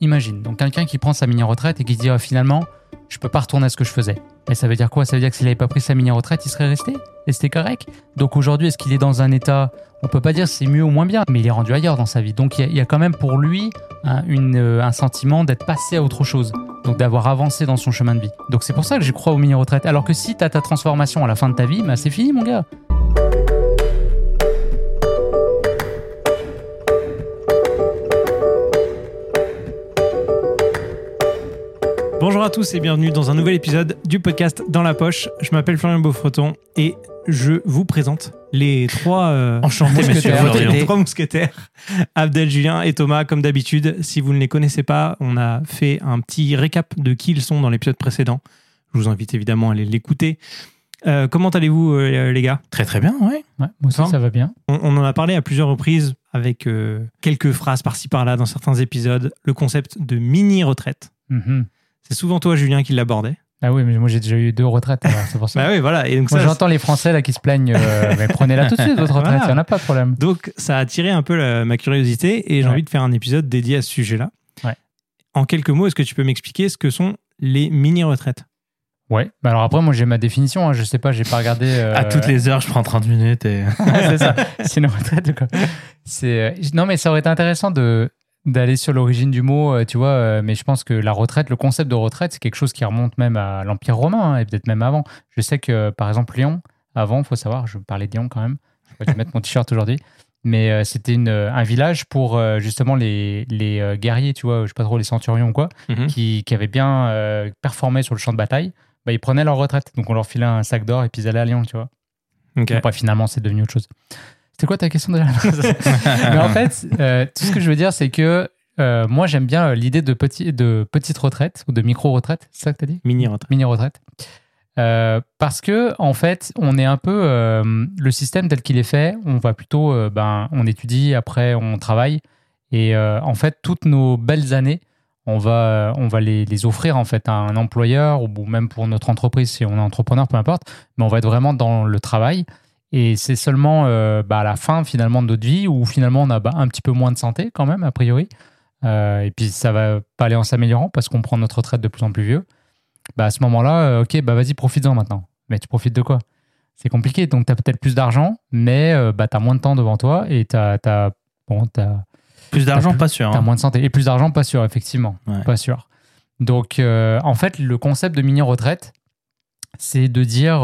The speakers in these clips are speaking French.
imagine, donc quelqu'un qui prend sa mini-retraite et qui se dit finalement, je peux pas retourner à ce que je faisais. Mais ça veut dire quoi ? Ça veut dire que s'il n'avait pas pris sa mini-retraite, il serait resté ? Et c'était correct ? Donc aujourd'hui, est-ce qu'il est dans un état, on peut pas dire c'est mieux ou moins bien, mais il est rendu ailleurs dans sa vie. Donc il y a quand même pour lui un sentiment d'être passé à autre chose, donc d'avoir avancé dans son chemin de vie. Donc c'est pour ça que je crois aux mini-retraites. Alors que si tu as ta transformation à la fin de ta vie, c'est fini mon gars. Bonjour à tous et bienvenue dans un nouvel épisode du podcast Dans la poche. Je m'appelle Florian Beaufreton et je vous présente les trois mousquetaires, Abdel, Julien et Thomas. Comme d'habitude, si vous ne les connaissez pas, on a fait un petit récap de qui ils sont dans l'épisode précédent. Je vous invite évidemment à aller l'écouter. Comment allez-vous les gars ? Très très bien, ouais. Moi aussi ça va bien. On en a parlé à plusieurs reprises avec quelques phrases par-ci par-là dans certains épisodes. Le concept de mini-retraite. Mm-hmm. C'est souvent toi, Julien, qui l'abordais. Ah oui, mais moi j'ai déjà eu 2 retraites, alors c'est pour ça. Bah oui, voilà. Et donc moi j'entends les Français là qui se plaignent, mais prenez-la tout de suite, votre retraite, il n'y en a pas de problème. Donc ça a attiré un peu ma curiosité et j'ai envie de faire un épisode dédié à ce sujet-là. Ouais. En quelques mots, est-ce que tu peux m'expliquer ce que sont les mini-retraites ? Ouais, bah alors après moi j'ai ma définition, hein. Je sais pas, j'ai pas regardé... À toutes les heures, je prends 30 minutes et... c'est ça, c'est une retraite ou quoi. Non mais ça aurait été intéressant d'aller sur l'origine du mot, tu vois, mais je pense que la retraite, le concept de retraite, c'est quelque chose qui remonte même à l'Empire romain, et peut-être même avant. Je sais que, par exemple, Lyon, avant, il faut savoir, je parlais de Lyon quand même, je vais mettre mon t-shirt aujourd'hui, mais c'était un village pour justement les guerriers, tu vois, je sais pas trop, les centurions ou quoi, qui avaient bien performé sur le champ de bataille. Ils prenaient leur retraite, donc on leur filait un sac d'or et puis ils allaient à Lyon, tu vois. Okay. Après, finalement, c'est devenu autre chose. C'était quoi ta question déjà ? Mais en fait, tout ce que je veux dire, c'est que moi, j'aime bien l'idée de petite retraite ou de micro-retraite. C'est ça que tu as dit ? Mini-retraite. Mini-retraite. Parce que, en fait, on est un peu... le système tel qu'il est fait, on va plutôt... on étudie, après on travaille. Et en fait, toutes nos belles années, on va les offrir en fait à un employeur ou même pour notre entreprise, si on est entrepreneur, peu importe. Mais on va être vraiment dans le travail. Et c'est seulement à la fin finalement de notre vie où finalement on a un petit peu moins de santé quand même, a priori. Et puis ça va pas aller en s'améliorant parce qu'on prend notre retraite de plus en plus vieux. À ce moment-là, vas-y, profites-en maintenant. Mais tu profites de quoi ? C'est compliqué. Donc tu as peut-être plus d'argent, mais tu as moins de temps devant toi et t'as plus d'argent, pas sûr. Tu as moins de santé. Et plus d'argent, pas sûr, effectivement. Ouais. Pas sûr. Donc en fait, le concept de mini-retraite, c'est de dire...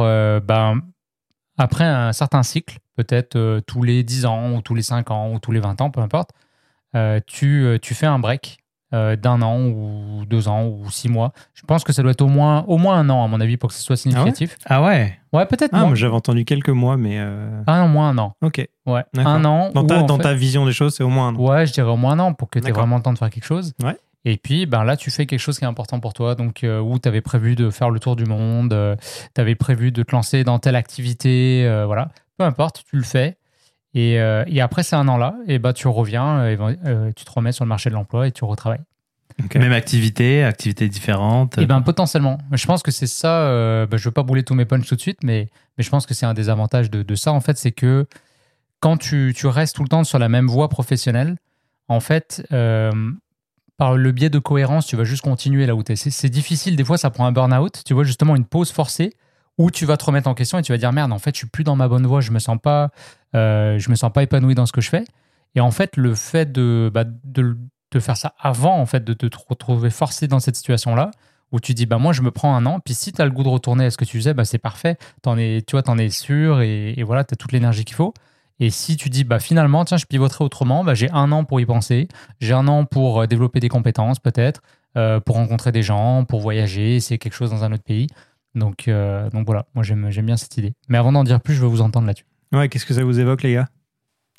après un certain cycle, peut-être tous les 10 ans, ou tous les 5 ans, ou tous les 20 ans, peu importe, tu fais un break d'1 an, ou 2 ans, ou 6 mois. Je pense que ça doit être au moins 1 an, à mon avis, pour que ce soit significatif. Ah ouais ? Ouais, peut-être moins. Moi, j'avais entendu quelques mois, mais... Ah non, moins 1 an. Ok. Ouais, d'accord. 1 an. Dans ta vision des choses, c'est au moins 1 an. Ouais, je dirais au moins 1 an, pour que tu aies vraiment le temps de faire quelque chose. Ouais. Et puis, là, tu fais quelque chose qui est important pour toi. Donc, où tu avais prévu de faire le tour du monde, tu avais prévu de te lancer dans telle activité, voilà. Peu importe, tu le fais. Et après ces 1 an-là, tu reviens, tu te remets sur le marché de l'emploi et tu retravailles. Okay. Même activité différente. Potentiellement. Je pense que c'est ça. Je ne veux pas brûler tous mes punchs tout de suite, mais je pense que c'est un des avantages de ça, en fait, c'est que quand tu restes tout le temps sur la même voie professionnelle, en fait... par le biais de cohérence, tu vas juste continuer là où tu es. C'est difficile, des fois ça prend un burn-out, tu vois, justement une pause forcée où tu vas te remettre en question et tu vas dire merde, en fait je suis plus dans ma bonne voie, je me sens pas épanoui dans ce que je fais. Et en fait le fait de faire ça avant, en fait, de te retrouver forcé dans cette situation-là, où tu dis moi je me prends 1 an, puis si tu as le goût de retourner à ce que tu faisais, c'est parfait, t'en es sûr et voilà, tu as toute l'énergie qu'il faut. Et si tu dis, finalement, tiens, je pivoterai autrement, j'ai 1 an pour y penser, j'ai 1 an pour développer des compétences peut-être, pour rencontrer des gens, pour voyager, essayer quelque chose dans un autre pays. Donc voilà, moi j'aime bien cette idée. Mais avant d'en dire plus, je veux vous entendre là-dessus. Ouais, qu'est-ce que ça vous évoque les gars ? Abdel ?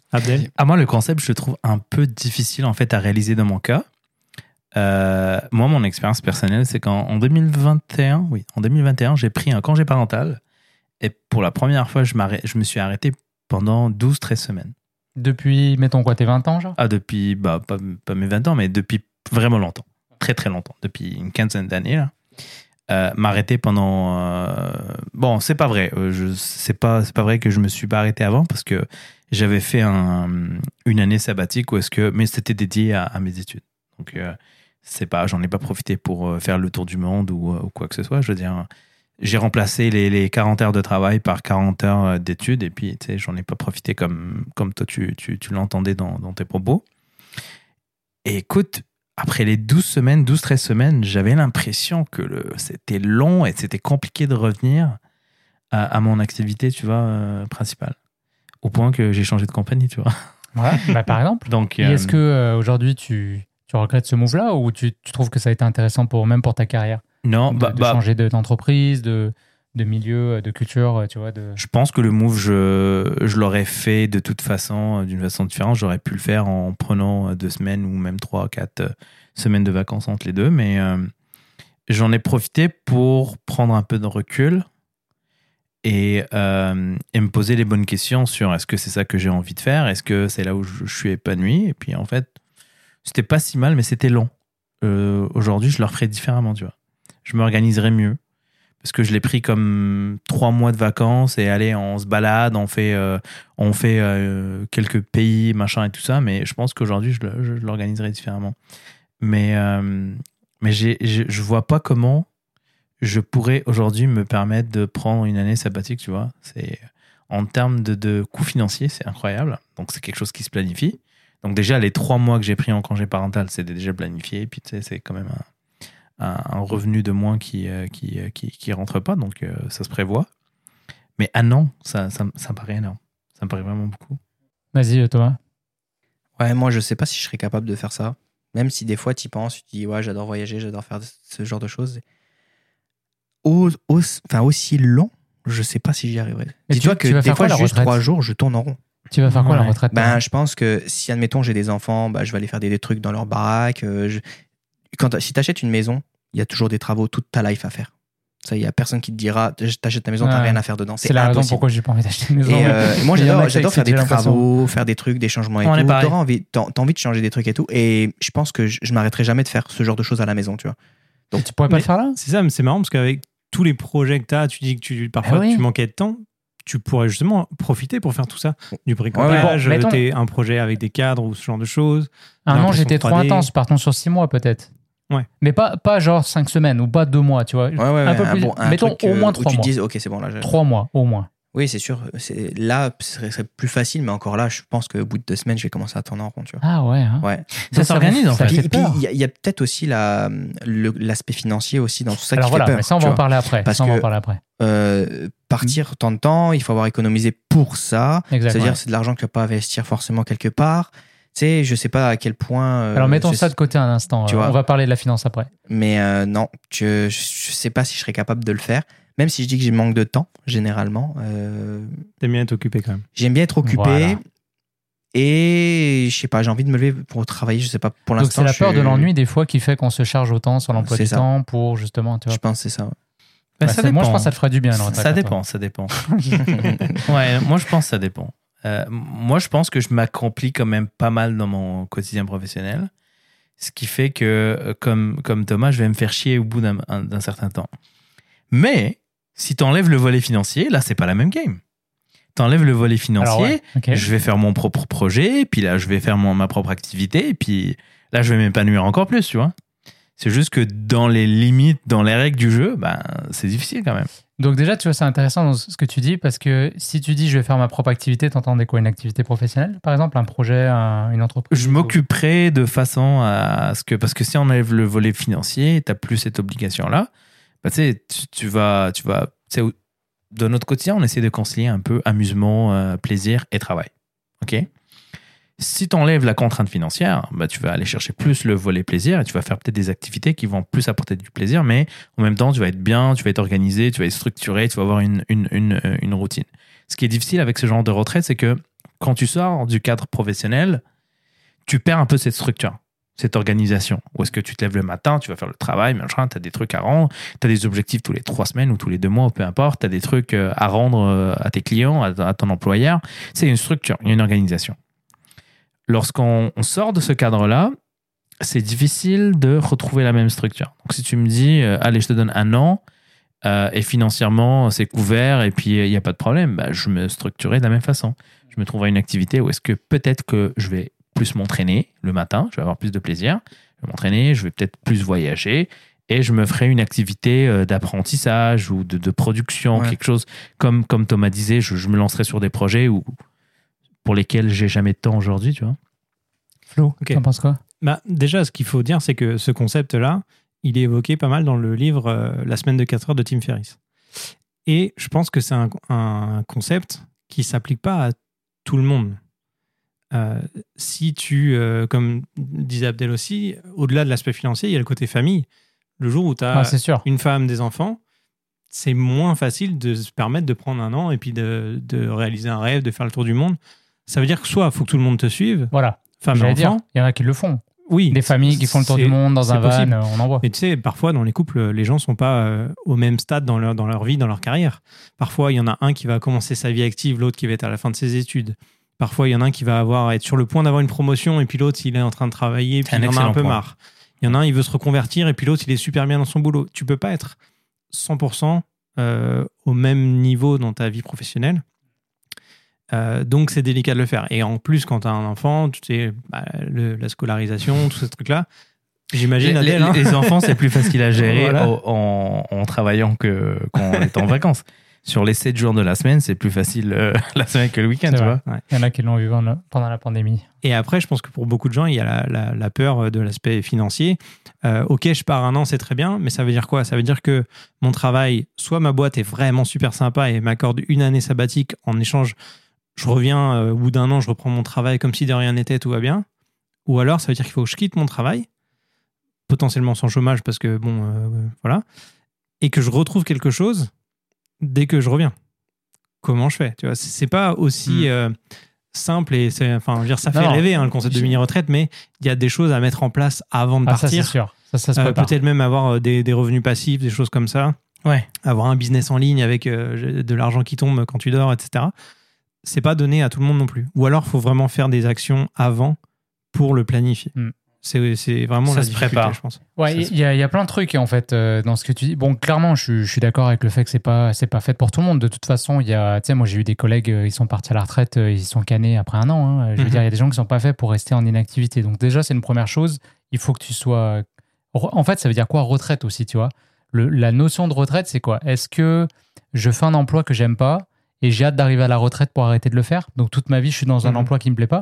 Moi, le concept, je le trouve un peu difficile en fait à réaliser dans mon cas. Moi, mon expérience personnelle, c'est qu'en 2021, j'ai pris un congé parental et pour la première fois, je me suis arrêté pendant 12-13 semaines. Depuis, mettons quoi, tes 20 ans, genre ? Depuis, pas mes 20 ans, mais depuis vraiment longtemps. Très, très longtemps. Depuis une quinzaine d'années, là. M'arrêter pendant... Bon, c'est pas vrai. C'est pas vrai que je me suis pas arrêté avant parce que j'avais fait une année sabbatique mais c'était dédié à mes études. Donc, j'en ai pas profité pour faire le tour du monde ou quoi que ce soit. Je veux dire, j'ai remplacé les 40 heures de travail par 40 heures d'études et puis, tu sais, j'en ai pas profité comme toi, tu l'entendais dans tes propos. Et écoute, après les 12-13 semaines, j'avais l'impression que c'était long et c'était compliqué de revenir à mon activité, tu vois, principale. Au point que j'ai changé de compagnie, tu vois. Ouais, par exemple. Donc, et est-ce que aujourd'hui tu regrettes ce move-là ou tu trouves que ça a été intéressant même pour ta carrière? Non, de changer d'entreprise, de milieu, de culture, tu vois. Je pense que le move, je l'aurais fait de toute façon, d'une façon différente. J'aurais pu le faire en prenant 2 semaines ou même 3-4 semaines de vacances entre les deux. Mais j'en ai profité pour prendre un peu de recul et me poser les bonnes questions sur est-ce que c'est ça que j'ai envie de faire? Est-ce que c'est là où je suis épanoui? Et puis en fait, c'était pas si mal, mais c'était long. Aujourd'hui, je le referais différemment, tu vois. Je m'organiserai mieux parce que je l'ai pris comme 3 mois de vacances et allez, on se balade, on fait quelques pays, machin et tout ça, mais je pense qu'aujourd'hui, je l'organiserai différemment. Mais je vois pas comment je pourrais aujourd'hui me permettre de prendre une année sabbatique, tu vois. En termes de coûts financiers, c'est incroyable. Donc, c'est quelque chose qui se planifie. Donc, déjà, les 3 mois que j'ai pris en congé parental, c'était déjà planifié. Et puis, tu sais, c'est quand même un revenu de moins qui rentre pas, donc ça se prévoit. Mais un an, ça me paraît énorme. Ça me paraît vraiment beaucoup. Vas-y, Thomas. Ouais, moi, je sais pas si je serais capable de faire ça. Même si des fois, tu y penses, tu te dis, ouais, j'adore voyager, j'adore faire ce genre de choses. Aussi long, je sais pas si j'y arriverai. Dis-toi que des fois, juste 3 jours, je tourne en rond. Tu vas faire quoi la retraite? Je pense que si, admettons, j'ai des enfants, je vais aller faire des trucs dans leur baraque. Si tu achètes une maison, il y a toujours des travaux toute ta life à faire. Ça, il y a personne qui te dira, t'achètes ta maison, t'as rien à faire dedans. C'est la raison pourquoi j'ai pas envie d'acheter une maison. Et moi, j'adore faire des travaux, faire des trucs, des changements et tout. T'as envie de changer des trucs et tout. Et je pense que je m'arrêterai jamais de faire ce genre de choses à la maison, tu vois. Donc, tu pourrais pas le faire là? C'est ça, mais c'est marrant parce qu'avec tous les projets que tu as, tu dis que parfois tu manquais de temps. Tu pourrais justement profiter pour faire tout ça. Du bricolage, un projet avec des cadres ou ce genre de choses. Un an, j'étais trop intense. Partons sur 6 mois peut-être. Ouais. Mais pas genre 5 semaines ou pas 2 mois, tu vois. Un peu plus. Mettons au moins 3 mois. Tu dis, ok, c'est bon là. 3 mois au moins. Oui, c'est sûr. Là, ce serait plus facile, mais encore là, je pense qu'au bout de 2 semaines, je vais commencer à tourner en rond. Tu vois. Ah ouais. Hein. Ouais. Ça s'organise en fait. Et puis, il y a peut-être aussi l'aspect financier aussi dans tout ça. Alors qui fait peur. Mais ça, on va en parler après. Partir tant de temps, il faut avoir économisé pour ça. C'est-à-dire, c'est de l'argent que tu vas pas investir forcément quelque part. Tu sais, je sais pas à quel point. Alors, mettons ça de côté un instant. On va parler de la finance après. Mais non, je sais pas si je serais capable de le faire. Même si je dis que j'ai manque de temps, généralement. T'aimes bien être occupé quand même. J'aime bien être occupé. Voilà. Et je sais pas, j'ai envie de me lever pour travailler, je sais pas, pour l'instant. Donc c'est la peur de l'ennui des fois qui fait qu'on se charge autant sur l'emploi du temps pour justement. Tu vois. Je pense que c'est ça. Ouais. Moi, je pense que ça te ferait du bien. Ça dépend. Ouais, moi, je pense que ça dépend. Moi, je pense que je m'accomplis quand même pas mal dans mon quotidien professionnel. Ce qui fait que, comme Thomas, je vais me faire chier au bout d'un certain temps. Mais, si tu enlèves le volet financier, là, c'est pas la même game. Tu enlèves le volet financier, je vais faire mon propre projet, puis là, je vais faire ma propre activité, et puis là, je vais m'épanouir encore plus, tu vois. C'est juste que dans les limites, dans les règles du jeu, c'est difficile quand même. Donc déjà, tu vois, c'est intéressant dans ce que tu dis, parce que si tu dis je vais faire ma propre activité, t'entendais quoi? Une activité professionnelle, par exemple? Un projet, une entreprise? Je m'occuperai de façon à ce que... Parce que si on enlève le volet financier, t'as plus cette obligation-là. Tu sais, tu vas dans notre quotidien, on essaie de concilier un peu amusement, plaisir et travail. OK? Si tu enlèves la contrainte financière, tu vas aller chercher plus le volet plaisir et tu vas faire peut-être des activités qui vont plus apporter du plaisir, mais en même temps, tu vas être bien, tu vas être organisé, tu vas être structuré, tu vas avoir une routine. Ce qui est difficile avec ce genre de retraite, c'est que quand tu sors du cadre professionnel, tu perds un peu cette structure, cette organisation. Où est-ce que tu te lèves le matin, tu vas faire le travail, machin, tu as des trucs à rendre, tu as des objectifs tous les 3 semaines ou tous les 2 mois, peu importe, tu as des trucs à rendre à tes clients, à ton employeur. C'est une structure, il y a une organisation. Lorsqu'on sort de ce cadre-là, c'est difficile de retrouver la même structure. Donc, si tu me dis, allez, je te donne 1 an et financièrement, c'est couvert et puis il n'y a pas de problème, je me structurerai de la même façon. Je me trouverai une activité où est-ce que peut-être que je vais plus m'entraîner le matin, je vais avoir plus de plaisir, je vais m'entraîner, je vais peut-être plus voyager et je me ferai une activité d'apprentissage ou de production, quelque chose comme Thomas disait, je me lancerai sur des projets pour lesquels j'ai jamais de temps aujourd'hui, tu vois. Flo, t'en penses quoi? Déjà, ce qu'il faut dire, c'est que ce concept-là, il est évoqué pas mal dans le livre La semaine de 4 heures de Tim Ferriss. Et je pense que c'est un concept qui ne s'applique pas à tout le monde. Si tu, comme disait Abdel aussi, au-delà de l'aspect financier, il y a le côté famille. Le jour où tu as une femme, des enfants, c'est moins facile de se permettre de prendre un an et puis de réaliser un rêve, de faire le tour du monde. Ça veut dire que soit il faut que tout le monde te suive, femme et enfant. Il y en a qui le font. Oui, des familles qui font le tour du monde dans un van, on en voit. Mais tu sais, parfois dans les couples, les gens ne sont pas au même stade dans leur vie, dans leur carrière. Parfois, il y en a un qui va commencer sa vie active, l'autre qui va être à la fin de ses études. Parfois, il y en a un qui va être sur le point d'avoir une promotion et puis l'autre, il est en train de travailler et puis il en a un peu marre. Il y en a un, il veut se reconvertir et puis l'autre, il est super bien dans son boulot. Tu peux pas être 100% au même niveau dans ta vie professionnelle. Donc c'est délicat de le faire. Et en plus, quand tu as un enfant, tu sais, la scolarisation, tous ces trucs-là, j'imagine, Adèle. Les enfants, c'est plus facile à gérer en travaillant qu'en étant en vacances. Sur les 7 jours de la semaine, c'est plus facile la semaine que le week-end, tu vois. Il y en a qui l'ont vu pendant la pandémie. Et après, je pense que pour beaucoup de gens, il y a la peur de l'aspect financier. Ok, je pars un an, c'est très bien, mais ça veut dire quoi? Ça veut dire que mon travail, soit ma boîte est vraiment super sympa et m'accorde une année sabbatique en échange, je reviens au bout d'un an, je reprends mon travail comme si de rien n'était, tout va bien. Ou alors, ça veut dire qu'il faut que je quitte mon travail, potentiellement sans chômage parce que, voilà, et que je retrouve quelque chose dès que je reviens. Comment je fais? Tu vois, c'est pas aussi simple et ça fait rêver le concept de mini-retraite, mais il y a des choses à mettre en place avant de partir. Ça, c'est sûr. Ça se prépare. Peut-être même avoir des revenus passifs, des choses comme ça. Ouais. Avoir un business en ligne avec de l'argent qui tombe quand tu dors, etc. C'est pas donné à tout le monde non plus. Ou alors, il faut vraiment faire des actions avant pour le planifier. C'est vraiment la difficulté, je pense. Ouais, il y a plein de trucs en fait dans ce que tu dis. Bon, clairement, je suis d'accord avec le fait que c'est pas fait pour tout le monde. De toute façon, moi j'ai eu des collègues, ils sont partis à la retraite, ils sont canés après un an. Je veux dire, il y a des gens qui sont pas faits pour rester en inactivité. Donc déjà, c'est une première chose. Il faut que tu sois. En fait, ça veut dire quoi retraite aussi, tu vois. La notion de retraite, c'est quoi? Est-ce que je fais un emploi que j'aime pas et j'ai hâte d'arriver à la retraite pour arrêter de le faire? Donc toute ma vie, je suis dans un emploi qui me plaît pas.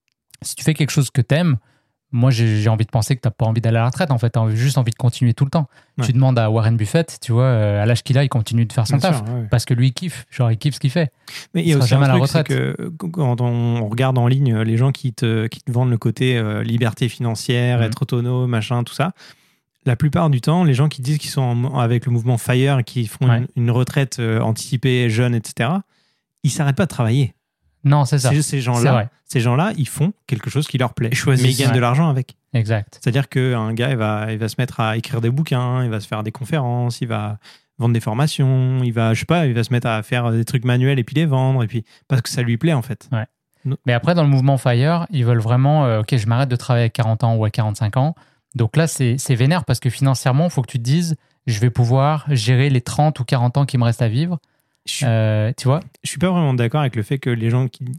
Si tu fais quelque chose que t'aimes, moi, j'ai envie de penser que tu n'as pas envie d'aller à la retraite, en fait. Tu as juste envie de continuer tout le temps. Ouais. Tu demandes à Warren Buffett, tu vois, à l'âge qu'il a, il continue de faire son taf. Parce que lui, il kiffe. Il kiffe ce qu'il fait. Mais il y a aussi un truc, c'est que quand on regarde en ligne les gens qui te vendent le côté liberté financière, être autonome, machin, tout ça, la plupart du temps, les gens qui disent qu'ils sont avec le mouvement FIRE et qui font une retraite anticipée, jeune, etc., ils ne s'arrêtent pas de travailler. Non, c'est ça. Ces gens-là, ils font quelque chose qui leur plaît. Mais ils gagnent de l'argent avec. Exact. C'est-à-dire qu'un gars, il va se mettre à écrire des bouquins, il va se faire des conférences, il va vendre des formations, il va se mettre à faire des trucs manuels et puis les vendre, et puis parce que ça lui plaît, en fait. Ouais. Mais après, dans le mouvement FIRE, ils veulent vraiment, OK, je m'arrête de travailler à 40 ans ou à 45 ans. Donc là, c'est vénère parce que financièrement, il faut que tu te dises, je vais pouvoir gérer les 30 ou 40 ans qui me restent à vivre. Tu vois, je suis pas vraiment d'accord avec le fait que les gens qui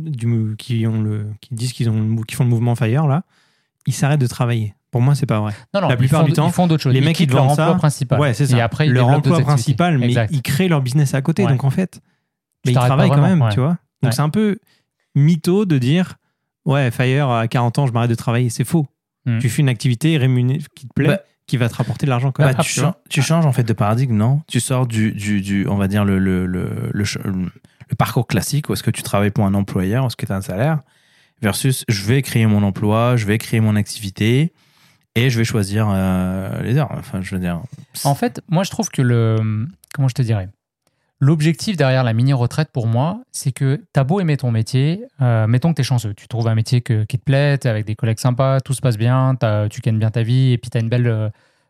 disent qui font le mouvement FIRE là, ils s'arrêtent de travailler. Pour moi, c'est pas vrai. Non, la plupart du temps, ils font d'autres choses. Les mecs qui vendent leur emploi principal. Ouais, c'est ça. Et après, leur emploi principal, mais ils créent leur business à côté. Donc en fait, mais ils travaillent quand même, tu vois. Donc c'est un peu mytho de dire FIRE à 40 ans, je m'arrête de travailler. C'est faux. Tu fais une activité rémunérée qui te plaît. Qui va te rapporter de l'argent quand même. Tu changes en fait de paradigme, non? Tu sors du on va dire le parcours classique où est-ce que tu travailles pour un employeur, où est-ce que tu as un salaire, versus je vais créer mon emploi, je vais créer mon activité et je vais choisir les heures. Enfin, je veux dire. En fait, moi je trouve que comment je te dirais, l'objectif derrière la mini-retraite pour moi, c'est que t'as beau aimer ton métier, mettons que t'es chanceux, tu trouves un métier qui te plaît, t'es avec des collègues sympas, tout se passe bien, tu gagnes bien ta vie et puis t'as une belle,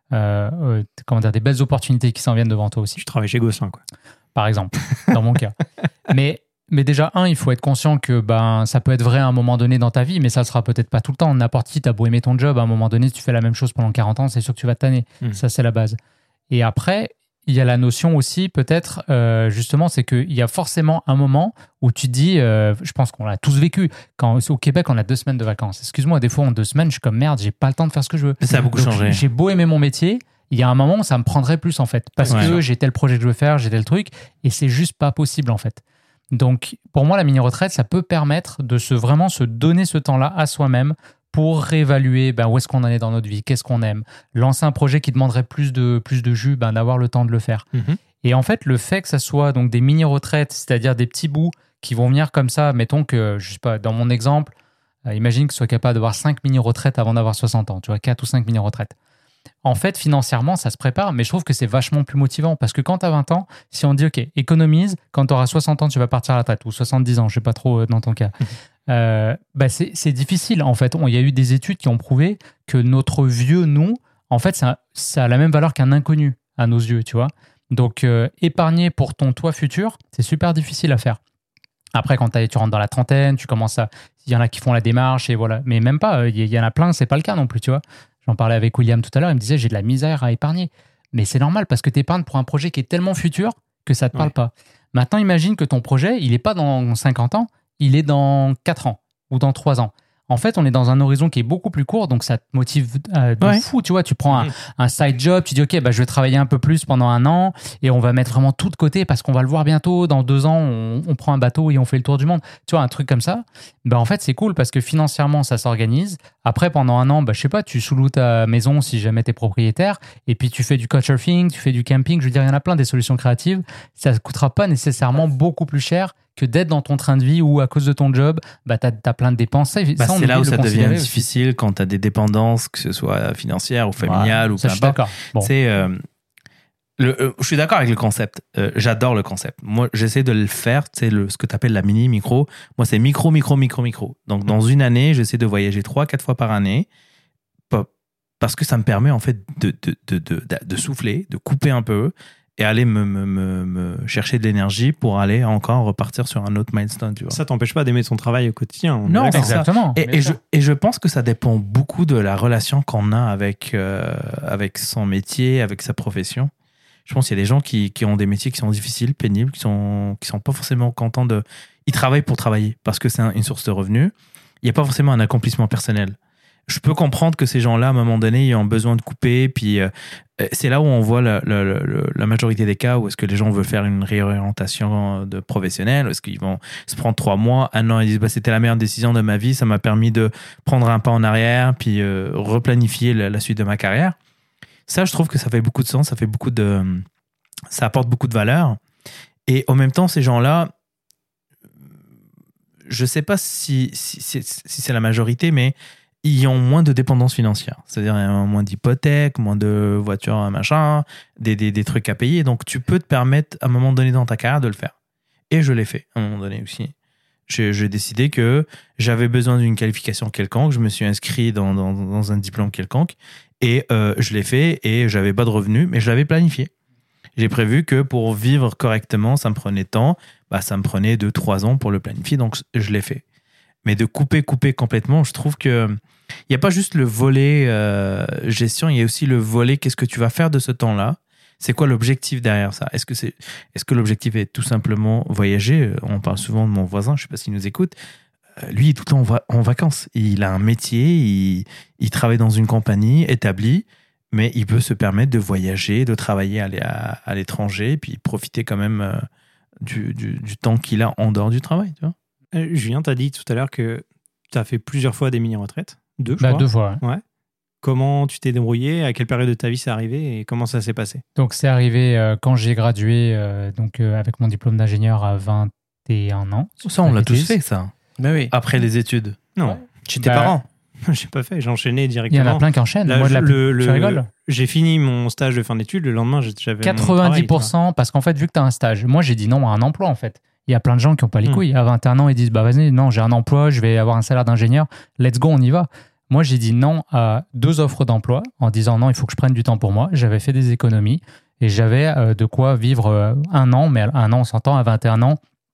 des belles opportunités qui s'en viennent devant toi aussi. Tu travailles chez Gosselin, quoi. Par exemple, dans mon cas. Mais déjà, il faut être conscient que ça peut être vrai à un moment donné dans ta vie, mais ça sera peut-être pas tout le temps. N'importe qui, t'as beau aimer ton job, à un moment donné, si tu fais la même chose pendant 40 ans, c'est sûr que tu vas te tanner. Ça, c'est la base. Et après, il y a la notion aussi, peut-être, justement, c'est qu'il y a forcément un moment où tu te dis, je pense qu'on l'a tous vécu, quand au Québec, on a 2 semaines de vacances. Excuse-moi, des fois, en 2 semaines, je suis comme merde, j'ai pas le temps de faire ce que je veux. Ça a beaucoup changé. J'ai beau aimer mon métier, il y a un moment où ça me prendrait plus, en fait, parce que j'ai tel projet que je veux faire, j'ai tel truc, et c'est juste pas possible, en fait. Donc, pour moi, la mini-retraite, ça peut permettre de vraiment se donner ce temps-là à soi-même pour réévaluer où est-ce qu'on en est dans notre vie, qu'est-ce qu'on aime, lancer un projet qui demanderait plus de jus, d'avoir le temps de le faire. Et en fait, le fait que ça soit donc des mini-retraites, c'est-à-dire des petits bouts qui vont venir comme ça, mettons que, je sais pas, dans mon exemple, imagine que tu sois capable d'avoir 5 mini-retraites avant d'avoir 60 ans, tu vois, 4 ou 5 mini-retraites. En fait, financièrement, ça se prépare, mais je trouve que c'est vachement plus motivant parce que quand tu as 20 ans, si on dit, OK, économise, quand tu auras 60 ans, tu vas partir à la retraite, ou 70 ans, je sais pas trop dans ton cas, c'est difficile. En fait, il y a eu des études qui ont prouvé que notre vieux nous, en fait, ça a la même valeur qu'un inconnu à nos yeux, tu vois. Donc, épargner pour ton toi futur, c'est super difficile à faire. Après, quand tu rentres dans la trentaine, tu commences à... Il y en a qui font la démarche, et voilà. Mais même pas, il y en a plein, c'est pas le cas non plus, tu vois. J'en parlais avec William tout à l'heure, il me disait, j'ai de la misère à épargner. Mais c'est normal, parce que tu épargnes pour un projet qui est tellement futur que ça te parle pas. Maintenant, imagine que ton projet, il est pas dans 50 ans, il est dans 4 ans ou dans 3 ans. En fait, on est dans un horizon qui est beaucoup plus court, donc ça te motive de fou, tu vois. Tu prends un side job, tu dis, OK, je vais travailler un peu plus pendant 1 an et on va mettre vraiment tout de côté parce qu'on va le voir bientôt. Dans 2 ans, on prend un bateau et on fait le tour du monde. Tu vois, un truc comme ça. En fait, c'est cool parce que financièrement, ça s'organise. Après, pendant 1 an, je sais pas, tu sous-loues ta maison si jamais t'es propriétaire et puis tu fais du couchsurfing, tu fais du camping. Je veux dire, il y en a plein des solutions créatives. Ça ne coûtera pas nécessairement beaucoup plus cher que d'être dans ton train de vie où à cause de ton job, t'as plein de dépenses. Ça, c'est là où ça devient difficile quand tu as des dépendances, que ce soit financières ou familiales ou peu importe. Bon. Je suis d'accord avec le concept. J'adore le concept. Moi, j'essaie de le faire, ce que tu appelles la mini-micro. Moi, c'est micro. Donc, dans une année, j'essaie de voyager 3-4 fois par année parce que ça me permet en fait de souffler, de couper un peu et aller me chercher de l'énergie pour aller encore repartir sur un autre milestone. Tu vois. Ça t'empêche pas d'aimer ton travail au quotidien. Non, exactement. Et je pense que ça dépend beaucoup de la relation qu'on a avec son métier, avec sa profession. Je pense qu'il y a des gens qui ont des métiers qui sont difficiles, pénibles, qui sont pas forcément contents de... Ils travaillent pour travailler parce que c'est une source de revenus. Il n'y a pas forcément un accomplissement personnel. Je peux comprendre que ces gens-là, à un moment donné, ils ont besoin de couper. Puis c'est là où on voit la majorité des cas où est-ce que les gens veulent faire une réorientation de professionnel, est-ce qu'ils vont se prendre 3 mois, 1 an, ils disent c'était la meilleure décision de ma vie, ça m'a permis de prendre un pas en arrière, puis replanifier la suite de ma carrière. Ça, je trouve que ça fait beaucoup de sens, ça apporte beaucoup de valeur. Et en même temps, ces gens-là, je ne sais pas si c'est la majorité, mais ils ont moins de dépendance financière. C'est-à-dire moins d'hypothèques, moins de voitures, machin, des trucs à payer. Donc, tu peux te permettre, à un moment donné dans ta carrière, de le faire. Et je l'ai fait, à un moment donné aussi. J'ai décidé que j'avais besoin d'une qualification quelconque. Je me suis inscrit dans un diplôme quelconque. Et je l'ai fait et j'avais pas de revenus, mais je l'avais planifié. J'ai prévu que pour vivre correctement, ça me prenait temps. Ça me prenait 2-3 ans pour le planifier, donc je l'ai fait. Mais de couper complètement, je trouve que il n'y a pas juste le volet gestion, il y a aussi le volet qu'est-ce que tu vas faire de ce temps-là. C'est quoi l'objectif derrière ça? Est-ce que l'objectif est tout simplement voyager? On parle souvent de mon voisin, je ne sais pas s'il nous écoute. Lui, il est tout le temps en vacances. Il a un métier, il travaille dans une compagnie établie, mais il peut se permettre de voyager, de travailler à l'étranger, puis profiter quand même du temps qu'il a en dehors du travail. Tu vois. Julien, tu as dit tout à l'heure que tu as fait plusieurs fois des mini-retraites. 2 fois. 2 fois, ouais. Comment tu t'es débrouillé? À quelle période de ta vie c'est arrivé? Et comment ça s'est passé? Donc, c'est arrivé quand j'ai gradué avec mon diplôme d'ingénieur à 21 ans. Ça, on l'a tous fait, ça. Mais oui. Après les études. Non. Chez tes parents. J'ai pas fait, j'ai enchaîné directement. Il y en a plein qui enchaînent. Là, moi, tu rigoles? J'ai fini mon stage de fin d'études, le lendemain, j'avais 90%, parce qu'en fait, vu que tu as un stage, moi, j'ai dit non à un emploi, en fait. Il y a plein de gens qui n'ont pas les couilles. À 21 ans, ils disent, vas-y, non, j'ai un emploi, je vais avoir un salaire d'ingénieur, let's go, on y va. Moi, j'ai dit non à 2 offres d'emploi en disant non, il faut que je prenne du temps pour moi. J'avais fait des économies et j'avais de quoi vivre 1 an, mais 1 an, on s'entend, à 21 ans,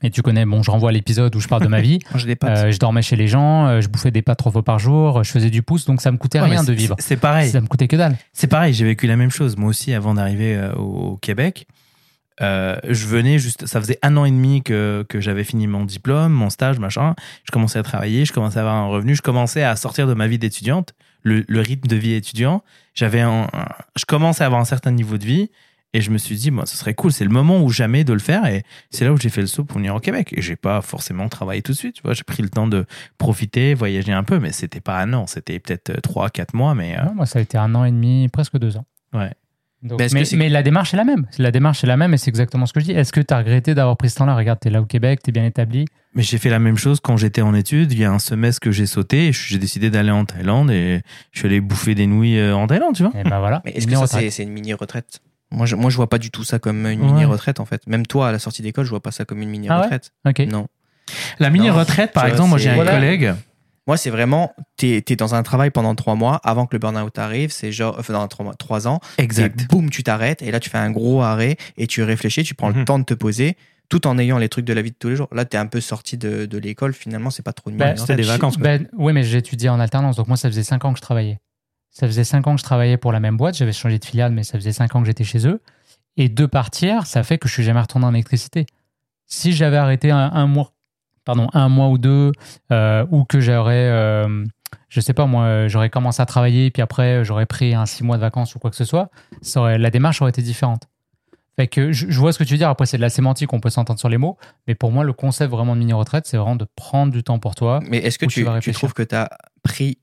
Et tu connais, bon, je renvoie à l'épisode où je parle de ma vie. Manger des pâtes. Je dormais chez les gens, je bouffais des pâtes 3 fois par jour, je faisais du pouce, donc ça me coûtait Ouais, rien mais de vivre. C'est pareil. Ça me coûtait que dalle. C'est pareil, j'ai vécu la même chose. Moi aussi, avant d'arriver au Québec, je venais juste. Ça faisait 1 an et demi que j'avais fini mon diplôme, mon stage, machin. Je commençais à travailler, je commençais à avoir un revenu, je commençais à sortir de ma vie d'étudiante, le rythme de vie étudiant. Je commençais à avoir un certain niveau de vie. Et je me suis dit, ce serait cool, c'est le moment ou jamais de le faire. Et c'est là où j'ai fait le saut pour venir au Québec. Et j'ai pas forcément travaillé tout de suite. Tu vois, j'ai pris le temps de profiter, voyager un peu, mais c'était pas 1 an, c'était peut-être 3-4 mois. Mais Ouais, moi, ça a été 1 an et demi, presque 2 ans. ouais. Donc, Mais est-ce que mais la démarche est la même. La démarche est la même et c'est exactement ce que je dis. Est-ce que tu as regretté d'avoir pris ce temps-là? Regarde, tu es là au Québec, tu es bien établi. Mais j'ai fait la même chose quand j'étais en études. Il y a un semestre que j'ai sauté et j'ai décidé d'aller en Thaïlande et je suis allé bouffer des nouilles en Thaïlande, tu vois. Et ben voilà. Mais est-ce que ça, c'est une mini-retraite? Moi, je vois pas du tout ça comme une Ouais. mini-retraite, en fait. Même toi, à la sortie d'école, je vois pas ça comme une mini-retraite. Ok. Non. La mini-retraite, par Tu vois, exemple, moi j'ai un c'est- collègue. Moi, c'est vraiment, t'es dans un travail pendant 3 mois avant que le burn-out arrive. C'est genre, enfin, dans 3 ans. Exact. Et boum, tu t'arrêtes. Et là, tu fais un gros arrêt et tu réfléchis, tu prends Mhm. le temps de te poser tout en ayant les trucs de la vie de tous les jours. Là, t'es un peu sorti de l'école. Finalement, c'est pas trop une Ben, mini-retraite. c'était des vacances, quoi. Oui, mais j'étudiais en alternance. Donc moi, ça faisait 5 ans que je travaillais. Ça faisait 5 ans que je travaillais pour la même boîte. J'avais changé de filiale, mais ça faisait 5 ans que j'étais chez eux. Et de partir, ça fait que je suis jamais retourné en électricité. Si j'avais arrêté un mois ou 2, ou que j'aurais, je sais pas moi, j'aurais commencé à travailler, puis après j'aurais pris 6 mois de vacances ou quoi que ce soit, la démarche aurait été différente. Fait que je vois ce que tu veux dire. Après, c'est de la sémantique, on peut s'entendre sur les mots, mais pour moi, le concept vraiment de mini-retraite, c'est vraiment de prendre du temps pour toi. Mais est-ce que Où tu tu vas réfléchir. trouves que t'as pris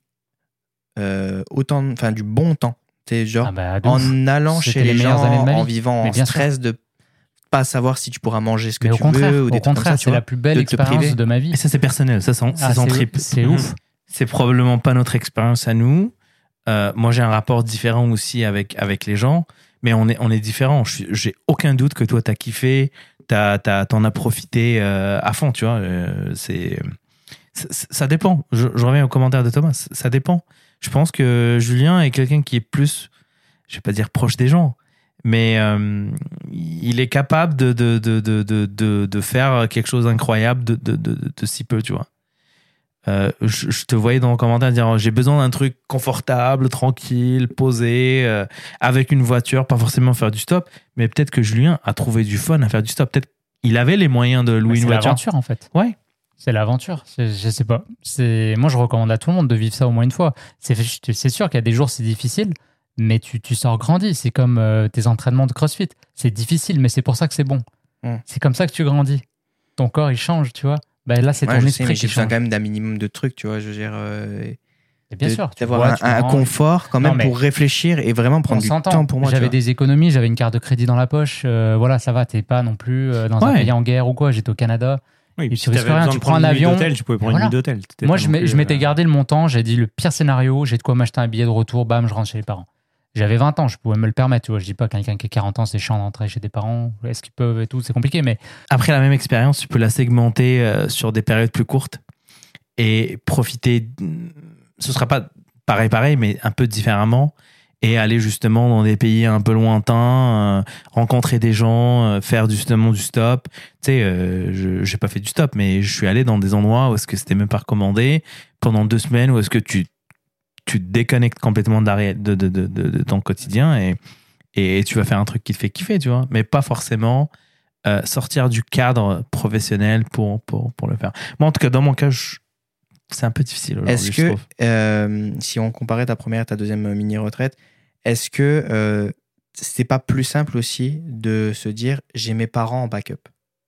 du bon temps? T'es genre, Ah bah, de en ouf. allant C'était chez les meilleures années de gens, ma vie. en vivant Mais en bien stress de pas savoir si tu pourras manger ce que Mais au tu contraire, veux ou des trucs comme ça, tu c'est vois. la plus belle de te priver. expérience de ma vie. Et ça, c'est personnel. Ça, c'est Ah, son trip. C'est Mhm. ouf. C'est probablement pas notre expérience à nous. Moi, j'ai un rapport différent aussi avec les gens, mais on est différents. J'ai aucun doute que toi, t'as kiffé, t'en as profité à fond, tu vois. Ça dépend. Je reviens au commentaire de Thomas. Ça dépend. Je pense que Julien est quelqu'un qui est plus, je vais pas dire proche des gens, mais il est capable de faire quelque chose d'incroyable de si peu, tu vois. Je te voyais dans le commentaire dire j'ai besoin d'un truc confortable, tranquille, posé, avec une voiture, pas forcément faire du stop, mais peut-être que Julien a trouvé du fun à faire du stop. Peut-être il avait les moyens de louer C'est une voiture. l'aventure, en fait. Ouais. C'est l'aventure. Je sais pas. Moi, je recommande à tout le monde de vivre ça au moins une fois. C'est sûr qu'il y a des jours, c'est difficile, mais tu sors grandi. C'est comme tes entraînements de CrossFit. C'est difficile, mais c'est pour ça que c'est bon. C'est comme ça que tu grandis. Ton corps, il change, tu vois. Ben là, c'est Ouais, ton je sais, esprit mais qui j'ai besoin change. quand même d'un minimum de trucs, tu vois. Je veux dire, Et bien sûr. Tu d'avoir bois, tu un manges. confort quand même Non, mais pour réfléchir et vraiment prendre On du s'entend. temps pour moi. tu J'avais vois. des économies, j'avais une carte de crédit dans la poche. Voilà, ça va. T'es pas non plus dans un Ouais. pays en guerre ou quoi. J'étais au Canada. Oui, Et puis tu si risques t'avais rien, besoin tu de prends un prendre une nuit avion. d'hôtel, tu pouvais prendre Voilà. une nuit d'hôtel. T'étais Moi, pas non plus, je m'étais gardé le montant. J'ai dit le pire scénario, j'ai de quoi m'acheter un billet de retour. Bam, je rentre chez les parents. J'avais 20 ans, je pouvais me le permettre. Tu vois, je dis pas quelqu'un qui a 40 ans, c'est chiant d'entrer chez des parents. Est-ce qu'ils peuvent et tout, c'est compliqué, mais Après la même expérience, tu peux la segmenter sur des périodes plus courtes et profiter. Ce sera pas pareil, mais un peu différemment. Et aller justement dans des pays un peu lointains, rencontrer des gens, faire justement du stop. Tu sais, j'ai pas fait du stop, mais je suis allé dans des endroits où est-ce que c'était même pas recommandé pendant 2 semaines, où est-ce que tu te déconnectes complètement de ton quotidien et tu vas faire un truc qui te fait kiffer, tu vois. Mais pas forcément sortir du cadre professionnel pour le faire. Moi, en tout cas, dans mon cas, c'est un peu difficile aujourd'hui, Est-ce je que, trouve. si on comparait ta première et ta deuxième mini-retraite, est-ce que c'est pas plus simple aussi de se dire j'ai mes parents en backup?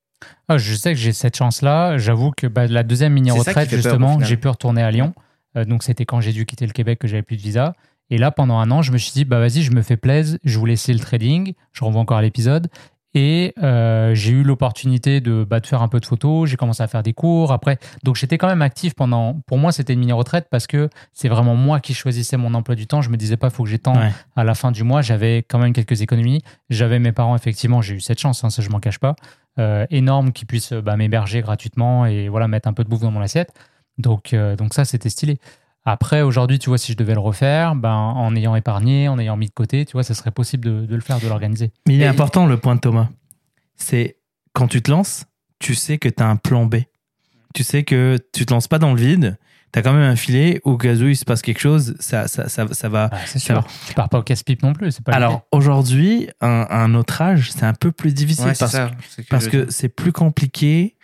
je sais que j'ai cette chance-là. J'avoue que la deuxième C'est ça mini-retraite, qui fait peur, au justement, final. j'ai pu retourner à Lyon. Donc, c'était quand j'ai dû quitter le Québec que j'avais plus de visa. Et là, pendant 1 an, je me suis dit, vas-y, je me fais plaisir. Je voulais essayer le trading. Je renvoie encore à l'épisode. Et j'ai eu l'opportunité de faire un peu de photos. J'ai commencé à faire des cours. Après, donc j'étais quand même actif pendant. Pour moi, c'était une mini-retraite parce que c'est vraiment moi qui choisissais mon emploi du temps. Je me disais pas, il faut que j'étende Ouais. à la fin du mois. J'avais quand même quelques économies. J'avais mes parents, effectivement. J'ai eu cette chance, ça je m'en cache pas. Énorme qu'ils puissent m'héberger gratuitement et voilà, mettre un peu de bouffe dans mon assiette. Donc ça, c'était stylé. Après, aujourd'hui, tu vois, si je devais le refaire, en ayant épargné, en ayant mis de côté, tu vois, ça serait possible de le faire, de l'organiser. Mais il est Et- important le point de Thomas. C'est quand tu te lances, tu sais que tu as un plan B. Tu sais que tu te lances pas dans le vide. Tu as quand même un filet au cas où il se passe quelque chose. Ça va. C'est sûr. Tu pars pas au casse-pipe non plus. C'est pas Alors aujourd'hui, un autre âge, c'est un peu plus difficile parce que c'est plus compliqué.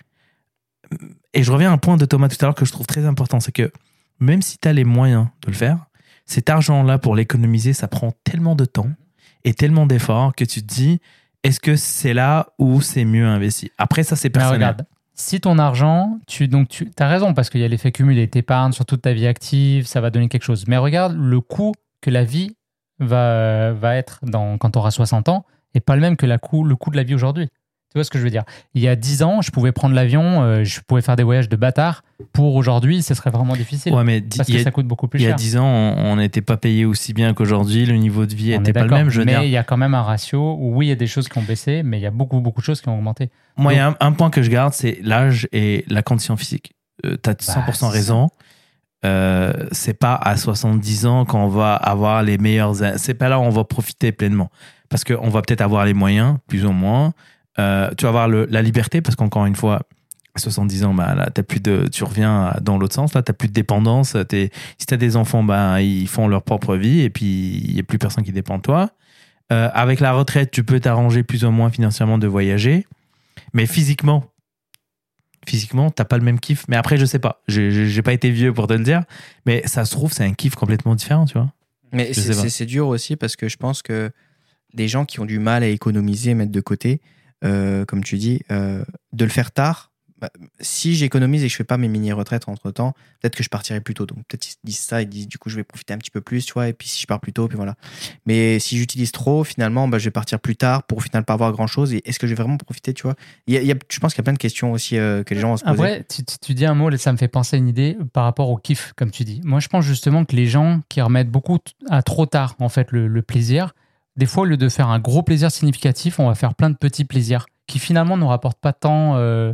Et je reviens à un point de Thomas tout à l'heure que je trouve très important, c'est que même si tu as les moyens de le faire, cet argent-là, pour l'économiser, ça prend tellement de temps et tellement d'efforts que tu te dis, est-ce que c'est là où c'est mieux investi? Après, ça, c'est personnel. Regarde, si ton argent, tu as raison, parce qu'il y a l'effet cumulé, t'épargnes sur toute ta vie active, ça va donner quelque chose. Mais regarde, le coût que la vie va être quand tu auras 60 ans n'est pas le même que le coût de la vie aujourd'hui. Tu vois ce que je veux dire? Il y a 10 ans, je pouvais prendre l'avion, je pouvais faire des voyages de bâtard. Pour aujourd'hui, ce serait vraiment difficile. Ouais, mais parce que ça coûte beaucoup plus cher. Il y a 10 ans, on n'était pas payé aussi bien qu'aujourd'hui. Le niveau de vie n'était pas le même. Mais il y a quand même un ratio où, oui, il y a des choses qui ont baissé, mais il y a beaucoup, beaucoup de choses qui ont augmenté. Moi, il y a un point que je garde, c'est l'âge et la condition physique. Tu as 100% raison. C'est pas à 70 ans qu'on va avoir les meilleurs... C'est pas là où on va profiter pleinement. Parce qu'on va peut-être avoir les moyens, plus ou moins. Tu vas avoir la liberté, parce qu'encore une fois, à 70 ans, bah, là, tu reviens dans l'autre sens, là, tu n'as plus de dépendance. Si tu as des enfants, bah, ils font leur propre vie et puis il n'y a plus personne qui dépend de toi. Avec la retraite, tu peux t'arranger plus ou moins financièrement de voyager. Mais physiquement, tu n'as pas le même kiff. Mais après, je sais pas. J'ai pas été vieux pour te le dire. Mais ça se trouve, c'est un kiff complètement différent, tu vois. Mais c'est dur aussi parce que je pense que les gens qui ont du mal à économiser, mettre de côté, comme tu dis, de le faire tard. Bah, si j'économise et que je fais pas mes mini-retraites entre-temps, peut-être que je partirai plus tôt. Donc peut-être ils se disent ça, ils disent du coup je vais profiter un petit peu plus, tu vois, et puis si je pars plus tôt, puis voilà. Mais si j'utilise trop, finalement, bah, je vais partir plus tard pour au final pas avoir grand-chose. Et est-ce que je vais vraiment profiter, tu vois? Je pense qu'il y a plein de questions aussi que les gens vont se poser. Après, tu dis un mot, ça me fait penser à une idée par rapport au kiff, comme tu dis. Moi, je pense justement que les gens qui remettent beaucoup à trop tard, en fait, le plaisir, des fois, au lieu de faire un gros plaisir significatif, on va faire plein de petits plaisirs qui finalement ne nous rapportent pas tant...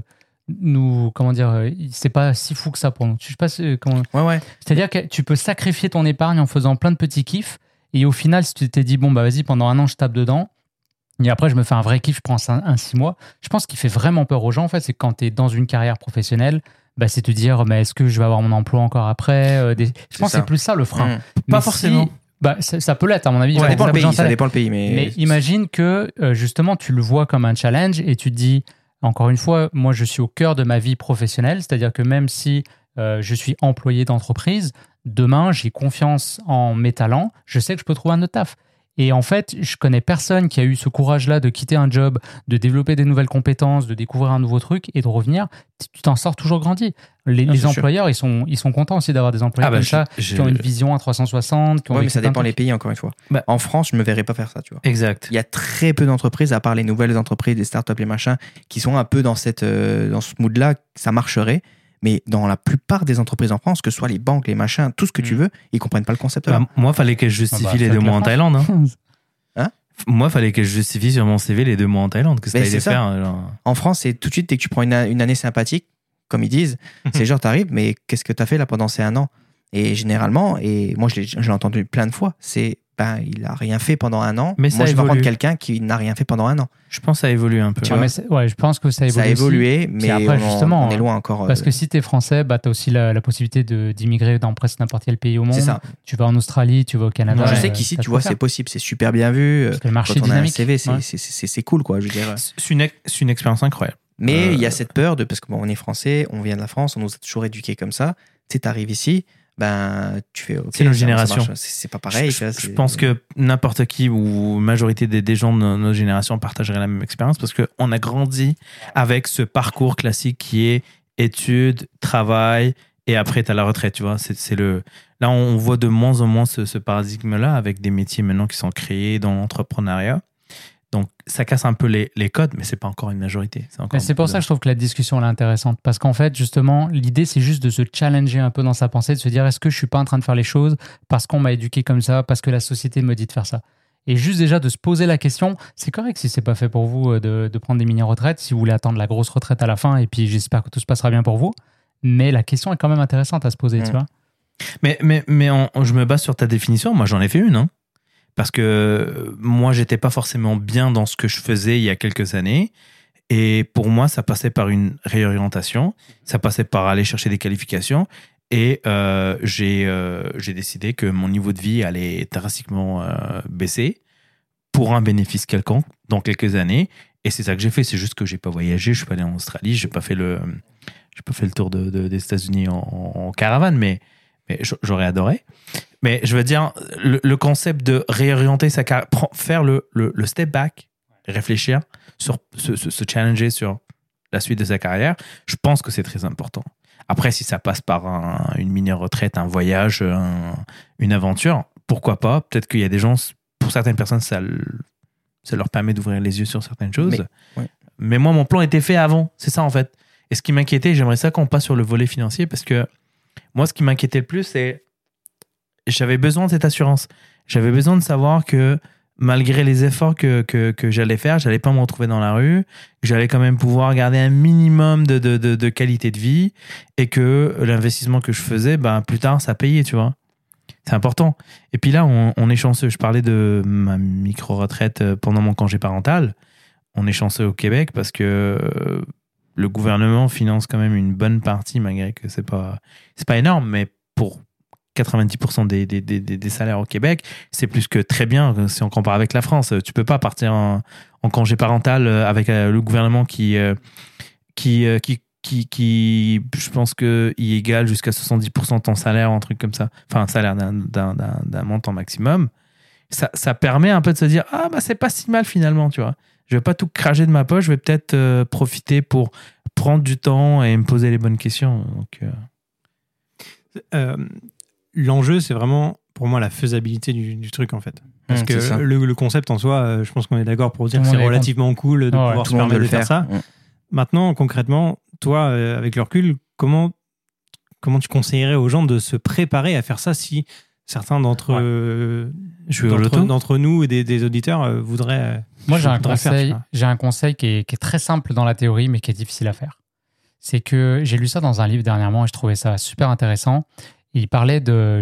c'est pas si fou que ça pour nous. Je sais pas comment. Ouais. C'est-à-dire que tu peux sacrifier ton épargne en faisant plein de petits kiffs et au final, si tu t'es dit bon bah vas-y pendant un an je tape dedans et après je me fais un vrai kiff, je prends un 6 mois. Je pense qu'il fait vraiment peur aux gens en fait, c'est quand tu es dans une carrière professionnelle, bah c'est te dire mais est-ce que je vais avoir mon emploi encore après Je pense que c'est plus ça le frein. Pas forcément. Bah, ça peut l'être à mon avis. Ça dépend le pays, mais imagine que justement tu le vois comme un challenge et tu te dis encore une fois, moi, je suis au cœur de ma vie professionnelle, c'est-à-dire que même si je suis employé d'entreprise, demain, j'ai confiance en mes talents, je sais que je peux trouver un autre taf. Et en fait, je connais personne qui a eu ce courage-là de quitter un job, de développer des nouvelles compétences, de découvrir un nouveau truc et de revenir. Tu t'en sors toujours grandi. Les employeurs, ils sont contents aussi d'avoir des employeurs comme ça, qui ont une vision à 360. Mais ça dépend les pays, encore une fois. Bah, en France, je ne me verrais pas faire ça, tu vois. Exact. Il y a très peu d'entreprises, à part les nouvelles entreprises, les startups, les machins, qui sont un peu dans ce mood-là, ça marcherait. Mais dans la plupart des entreprises en France, que ce soit les banques, les machins, tout ce que tu veux, ils comprennent pas le concept. Bah, moi, il fallait que je justifie les 2 mois en Thaïlande. Hein? Moi, il fallait que je justifie sur mon CV les 2 mois en Thaïlande. Que ça allait faire. Genre... En France, c'est tout de suite, dès que tu prends une année sympathique, comme ils disent, c'est genre, t'arrives, mais qu'est-ce que t'as fait là pendant ces 1 an? Et généralement, et moi, je l'ai entendu plein de fois, c'est il a rien fait pendant 1 an. Mais moi, je vais prendre quelqu'un qui n'a rien fait pendant 1 an. Je pense que ça a évolué un peu. Je pense que ça a évolué. Ça a évolué, mais après, justement, on est loin encore. Parce que si tu es français, bah, tu as aussi la possibilité d'immigrer dans presque n'importe quel pays au monde. C'est ça. Tu vas en Australie, tu vas au Canada. Je sais qu'ici, tu vois, c'est possible, c'est super bien vu. Parce que le marché quand on dynamique. a un CV, c'est cool, quoi, je veux dire. C'est une expérience incroyable. Mais il y a cette peur parce que on est français, on vient de la France, on nous a toujours éduqués comme ça. Tu sais, t'arrives ici, tu fais c'est notre génération. C'est pas pareil. Je pense que n'importe qui ou majorité des gens de notre génération partageraient la même expérience parce qu'on a grandi avec ce parcours classique qui est études, travail et après tu as la retraite, tu vois. Là, on voit de moins en moins ce paradigme-là avec des métiers maintenant qui sont créés dans l'entrepreneuriat. Donc, ça casse un peu les codes, mais c'est pas encore une majorité. C'est pour ça que je trouve que la discussion est intéressante. Parce qu'en fait, justement, l'idée, c'est juste de se challenger un peu dans sa pensée, de se dire, est-ce que je suis pas en train de faire les choses parce qu'on m'a éduqué comme ça, parce que la société me dit de faire ça? Et juste déjà de se poser la question, c'est correct si c'est pas fait pour vous de prendre des mini-retraites, si vous voulez attendre la grosse retraite à la fin, et puis j'espère que tout se passera bien pour vous. Mais la question est quand même intéressante à se poser, tu vois. Mais je me base sur ta définition. Moi, j'en ai fait une, hein. Parce que moi, j'étais pas forcément bien dans ce que je faisais il y a quelques années. Et pour moi, ça passait par une réorientation, ça passait par aller chercher des qualifications. Et j'ai décidé que mon niveau de vie allait drastiquement baisser pour un bénéfice quelconque dans quelques années. Et c'est ça que j'ai fait. C'est juste que j'ai pas voyagé, je suis pas allé en Australie, j'ai pas fait le tour des États-Unis en caravane, mais j'aurais adoré. Mais je veux dire, le concept de réorienter sa carrière, faire le step back, réfléchir, se challenger sur la suite de sa carrière, je pense que c'est très important. Après, si ça passe par une mini-retraite, un voyage, une aventure, pourquoi pas? Peut-être qu'il y a des gens, pour certaines personnes, ça leur permet d'ouvrir les yeux sur certaines choses. Mais moi, mon plan était fait avant. C'est ça, en fait. Et ce qui m'inquiétait, j'aimerais ça qu'on passe sur le volet financier, parce que moi, ce qui m'inquiétait le plus, c'est j'avais besoin de cette assurance. J'avais besoin de savoir que malgré les efforts que j'allais faire, j'allais pas me retrouver dans la rue, que j'allais quand même pouvoir garder un minimum de qualité de vie et que l'investissement que je faisais, plus tard, ça payait, tu vois. C'est important. Et puis là, on est chanceux. Je parlais de ma micro-retraite pendant mon congé parental. On est chanceux au Québec parce que le gouvernement finance quand même une bonne partie, malgré que c'est pas énorme, mais pour 90% des salaires au Québec, c'est plus que très bien si on compare avec la France. Tu peux pas partir en congé parental avec le gouvernement qui je pense qu'il égale jusqu'à 70% de ton salaire, un truc comme ça. Enfin, un salaire d'un montant maximum. Ça permet un peu de se dire, c'est pas si mal finalement, tu vois. Je vais pas tout cracher de ma poche, je vais peut-être profiter pour prendre du temps et me poser les bonnes questions. Donc, l'enjeu, c'est vraiment, pour moi, la faisabilité du truc, en fait. Parce que le concept en soi, je pense qu'on est d'accord pour dire que c'est relativement cool de pouvoir se permettre de faire ça. Maintenant, concrètement, toi, avec le recul, comment tu conseillerais aux gens de se préparer à faire ça si certains d'entre nous et des auditeurs voudraient... Moi, j'ai un conseil qui est très simple dans la théorie, mais qui est difficile à faire. C'est que j'ai lu ça dans un livre dernièrement et je trouvais ça super intéressant. Il parlait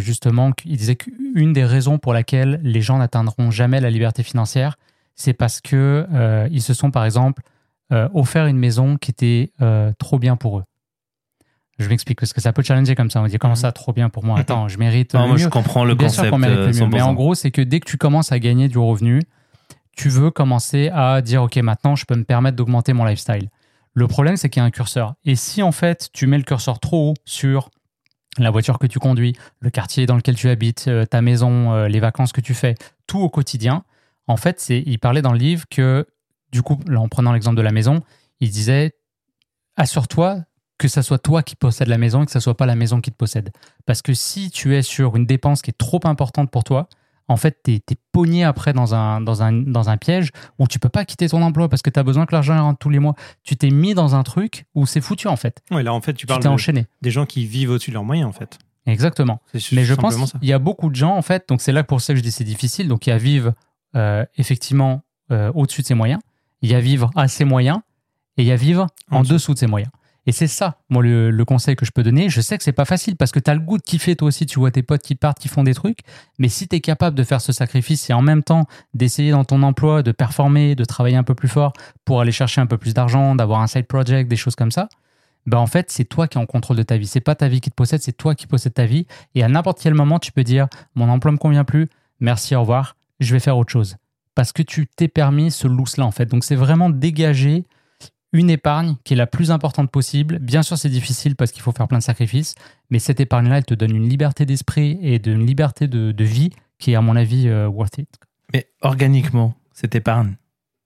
il disait qu'une des raisons pour laquelle les gens n'atteindront jamais la liberté financière, c'est parce que ils se sont, par exemple, offert une maison qui était trop bien pour eux. Je m'explique, parce que ça peut challenger comme ça. On dit, comment ça, trop bien pour moi? Attends, je mérite moi, mieux. je comprends le Bien concept. Sûr qu'on mérite le mieux. Mais en gros, c'est que dès que tu commences à gagner du revenu, tu veux commencer à dire, OK, maintenant, je peux me permettre d'augmenter mon lifestyle. Le problème, c'est qu'il y a un curseur. Et si, en fait, tu mets le curseur trop haut sur la voiture que tu conduis, le quartier dans lequel tu habites, ta maison, les vacances que tu fais, tout au quotidien, en fait, il parlait dans le livre que, du coup, là, en prenant l'exemple de la maison, il disait, assure-toi que ça soit toi qui possède la maison et que ça soit pas la maison qui te possède. Parce que si tu es sur une dépense qui est trop importante pour toi, en fait, t'es pogné après dans un piège où tu peux pas quitter ton emploi parce que tu as besoin que l'argent rentre tous les mois. Tu t'es mis dans un truc où c'est foutu, en fait. Ouais, là, en fait, tu parles enchaîné. Des gens qui vivent au-dessus de leurs moyens, en fait. Exactement. Mais je pense qu'il y a beaucoup de gens, en fait, donc c'est là pour ça que je dis c'est difficile, donc il y a vivre effectivement au-dessus de ses moyens, il y a vivre à ses moyens et il y a vivre en dessous de ses moyens. Et c'est ça, moi, le conseil que je peux donner. Je sais que c'est pas facile parce que tu as le goût de kiffer toi aussi. Tu vois tes potes qui partent, qui font des trucs. Mais si tu es capable de faire ce sacrifice et en même temps d'essayer dans ton emploi de performer, de travailler un peu plus fort pour aller chercher un peu plus d'argent, d'avoir un side project, des choses comme ça, en fait, c'est toi qui es en contrôle de ta vie. C'est pas ta vie qui te possède, c'est toi qui possèdes ta vie. Et à n'importe quel moment, tu peux dire « Mon emploi me convient plus, merci, au revoir, je vais faire autre chose. » Parce que tu t'es permis ce loose-là, en fait. Donc, c'est vraiment dégager une épargne qui est la plus importante possible. Bien sûr, c'est difficile parce qu'il faut faire plein de sacrifices, mais cette épargne-là, elle te donne une liberté d'esprit et une liberté de vie qui est, à mon avis, worth it. Mais organiquement, cette épargne,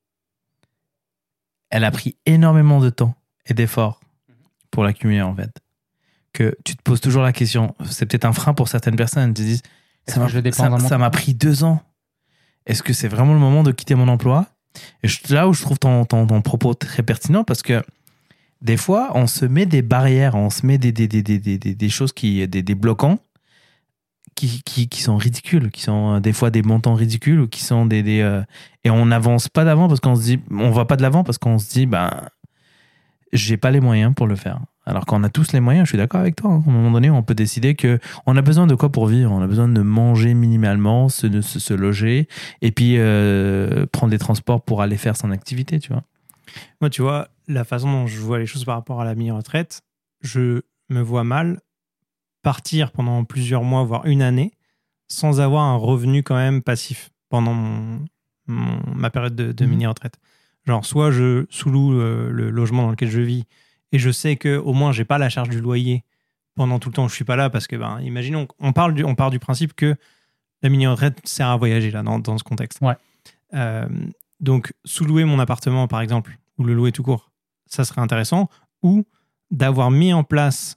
elle a pris énormément de temps et d'efforts pour l'accumuler, en fait. Que tu te poses toujours la question, c'est peut-être un frein pour certaines personnes, tu te dis, ça m'a pris 2 ans. Est-ce que c'est vraiment le moment de quitter mon emploi? Et là où je trouve ton propos très pertinent, parce que des fois, on se met des barrières, on se met des choses des bloquants qui sont ridicules, qui sont des fois des montants ridicules ou qui sont et on n'avance pas d'avant parce qu'on se dit, on va pas de l'avant parce qu'on se dit, j'ai pas les moyens pour le faire. Alors qu'on a tous les moyens, je suis d'accord avec toi. À un moment donné, on peut décider qu'on a besoin de quoi pour vivre. On a besoin de manger minimalement, se loger, et puis prendre des transports pour aller faire son activité, tu vois. Moi, tu vois, la façon dont je vois les choses par rapport à la mini-retraite, je me vois mal partir pendant plusieurs mois, voire une année, sans avoir un revenu quand même passif pendant ma période de mini-retraite. Genre, soit je sous-loue le logement dans lequel je vis et je sais qu'au moins, j'ai pas la charge du loyer pendant tout le temps où je suis pas là parce que, imaginons, on part du principe que la mini-retraite sert à voyager là, dans ce contexte. Ouais. Donc, sous-louer mon appartement, par exemple, ou le louer tout court, ça serait intéressant. Ou d'avoir mis en place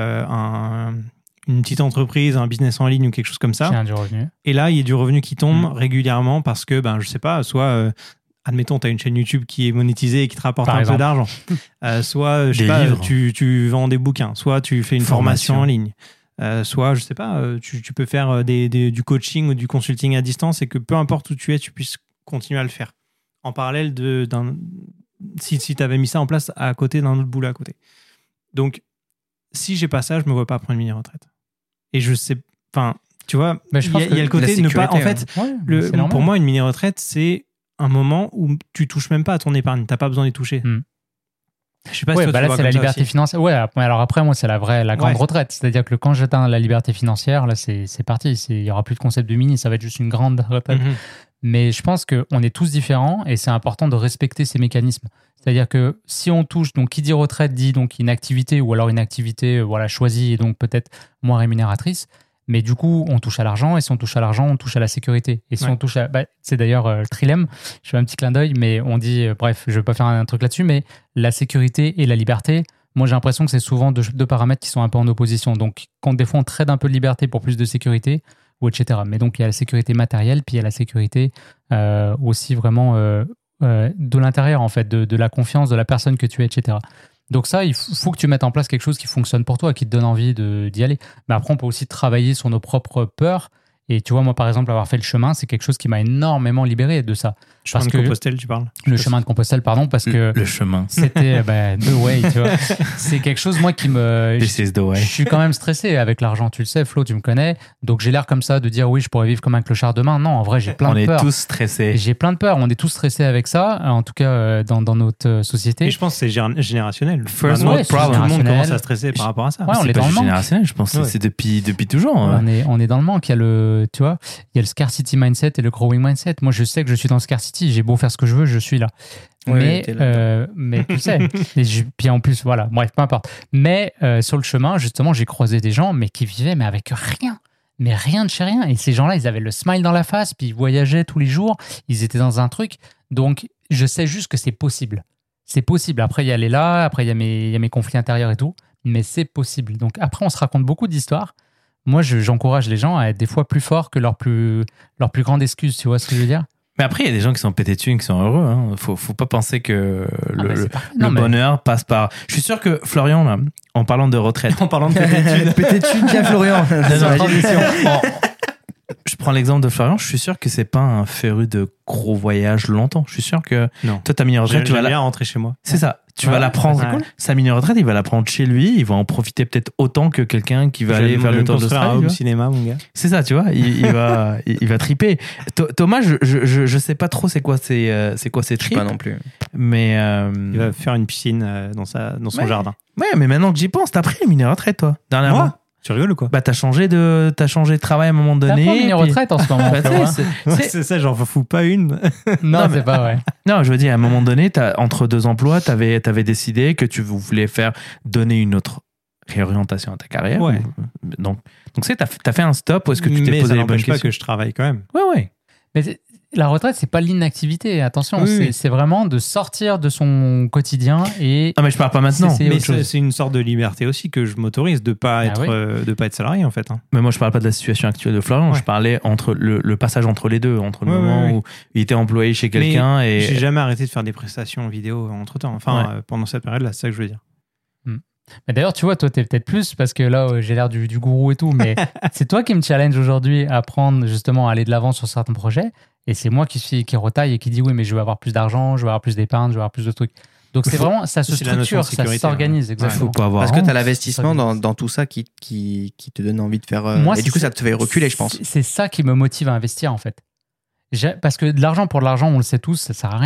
une petite entreprise, un business en ligne ou quelque chose comme ça. J'ai du revenu. Et là, il y a du revenu qui tombe régulièrement parce que, je sais pas, soit, admettons, tu as une chaîne YouTube qui est monétisée et qui te rapporte un peu d'argent. Soit, je sais pas, tu vends des bouquins. Soit tu fais une formation en ligne. Soit, je sais pas, tu peux faire du coaching ou du consulting à distance et que peu importe où tu es, tu puisses continuer à le faire. En parallèle si tu avais mis ça en place à côté d'un autre boulot à côté. Donc, si j'ai pas ça, je me vois pas prendre une mini-retraite. Et je sais, tu vois, il y a le côté de ne pas. En fait, pour moi, une mini-retraite, c'est un moment où tu touches même pas à ton épargne. T'as pas besoin d'y toucher. Je sais pas si là, c'est la liberté financière. Ouais, alors après, moi, c'est la grande retraite. C'est-à-dire que quand j'atteins la liberté financière, là, c'est parti. Il y aura plus de concept de mini, ça va être juste une grande retraite. Mais je pense qu'on est tous différents et c'est important de respecter ces mécanismes. C'est-à-dire que si on touche, donc qui dit retraite dit donc une activité ou alors une activité choisie et donc peut-être moins rémunératrice. Mais du coup, on touche à l'argent et si on touche à l'argent, on touche à la sécurité. Et si on touche à... c'est d'ailleurs le trilemme, je fais un petit clin d'œil, mais on dit, bref, je ne vais pas faire un truc là-dessus, mais la sécurité et la liberté, moi j'ai l'impression que c'est souvent deux paramètres qui sont un peu en opposition. Donc quand des fois on trade un peu de liberté pour plus de sécurité, ou etc. Mais donc il y a la sécurité matérielle, puis il y a la sécurité aussi vraiment de l'intérieur, en fait, de la confiance de la personne que tu es, etc. Donc ça, il faut que tu mettes en place quelque chose qui fonctionne pour toi, qui te donne envie d'y aller. Mais après, on peut aussi travailler sur nos propres peurs. Et tu vois, moi, par exemple, avoir fait le chemin, c'est quelque chose qui m'a énormément libéré de ça. Chemin de Compostelle, tu parles? Le chemin de Compostelle, pardon, parce que... Le chemin. C'était the way, tu vois. C'est quelque chose, moi, qui me... This is the way. Je suis quand même stressé avec l'argent, tu le sais, Flo, tu me connais. Donc, j'ai l'air comme ça de dire, oui, je pourrais vivre comme un clochard demain. Non, en vrai, j'ai plein de peurs. On est tous stressés. J'ai plein de peurs. On est tous stressés avec ça, en tout cas, dans notre société. Et je pense que c'est générationnel. First world problem. Tout le monde commence à stresser par rapport à ça. Ouais, on est dans le manque. Générationnel, je pense que c'est depuis toujours. On est dans le manque. Il y a tu vois, il y a le scarcity mindset et le growing mindset. Moi, je sais que je suis dans le scarcity. J'ai beau faire ce que je veux, je suis là. Mais tu sais, puis en plus, voilà, bref, peu importe. Mais sur le chemin, justement, j'ai croisé des gens mais qui vivaient mais avec rien. Mais rien de chez rien. Et ces gens-là, ils avaient le smile dans la face, puis ils voyageaient tous les jours. Ils étaient dans un truc. Donc, je sais juste que c'est possible. C'est possible. Après, il y a les là, après, il y a mes conflits intérieurs et tout. Mais c'est possible. Donc, après, on se raconte beaucoup d'histoires. Moi, j'encourage les gens à être des fois plus forts que leur plus grande excuse. Tu vois ce que je veux dire? Mais après, il y a des gens qui sont pétés de thunes, qui sont heureux. Hein. Faut pas penser que le bonheur passe par... Je suis sûr que Florian, là, en parlant de retraite... En parlant de pétés de thunes. Pété de thunes, tiens Florian. Je prends l'exemple de Florian, je suis sûr que c'est pas un féru de gros voyages longtemps. Je suis sûr que non. Toi, ta mini-retraite, tu vas bien rentrer chez moi. C'est ça. Tu vas la prendre. Cool. Sa mini-retraite, il va la prendre chez lui. Il va en profiter peut-être autant que quelqu'un qui va aller faire le tour de un home cinéma, mon gars. C'est ça, tu vois. Il va triper. Thomas, je sais pas trop c'est quoi ces trips. Pas non plus. Mais il va faire une piscine dans son jardin. Ouais, mais maintenant que j'y pense, t'as pris une mini-retraite, toi, dernièrement. Moi tu rigoles ou quoi? T'as changé de travail à un moment donné. T'as pas une retraite en ce moment. C'est ça, j'en fous pas une. Non, c'est pas vrai. Non, je veux dire, à un moment donné, entre deux emplois, t'avais décidé que tu voulais donner une autre réorientation à ta carrière. Ouais. Donc c'est, t'as fait un stop ou est-ce que tu t'es posé les bonnes questions? Mais ça n'empêche pas que je travaille quand même. Ouais. Mais la retraite, c'est pas l'inactivité. Attention, oui. C'est vraiment de sortir de son quotidien et. Ah mais je parle pas maintenant. Mais c'est une sorte de liberté aussi que je m'autorise de pas être salarié en fait. Hein. Mais moi je parle pas de la situation actuelle de Florian. Je parlais entre le passage entre les deux, entre le moment où il était employé chez quelqu'un et. J'ai jamais arrêté de faire des prestations vidéo entre temps. Enfin pendant cette période-là, c'est ça que je veux dire. Mais d'ailleurs, tu vois, toi, t'es peut-être plus, parce que là, j'ai l'air du gourou et tout, mais c'est toi qui me challenge aujourd'hui à prendre, justement, à aller de l'avant sur certains projets. Et c'est moi qui retaille et qui dit, oui, mais je veux avoir plus d'argent, je veux avoir plus d'épargne, je veux avoir plus de trucs. Donc, c'est vraiment, ça se structure, ça s'organise, exactement. Faut pas avoir Parce que tu as l'investissement dans tout ça qui te donne envie de faire. Moi, et du coup, ça te fait reculer, je pense. C'est ça qui me motive à investir, en fait. Parce que de l'argent pour de l'argent, on le sait tous, ça sert à rien.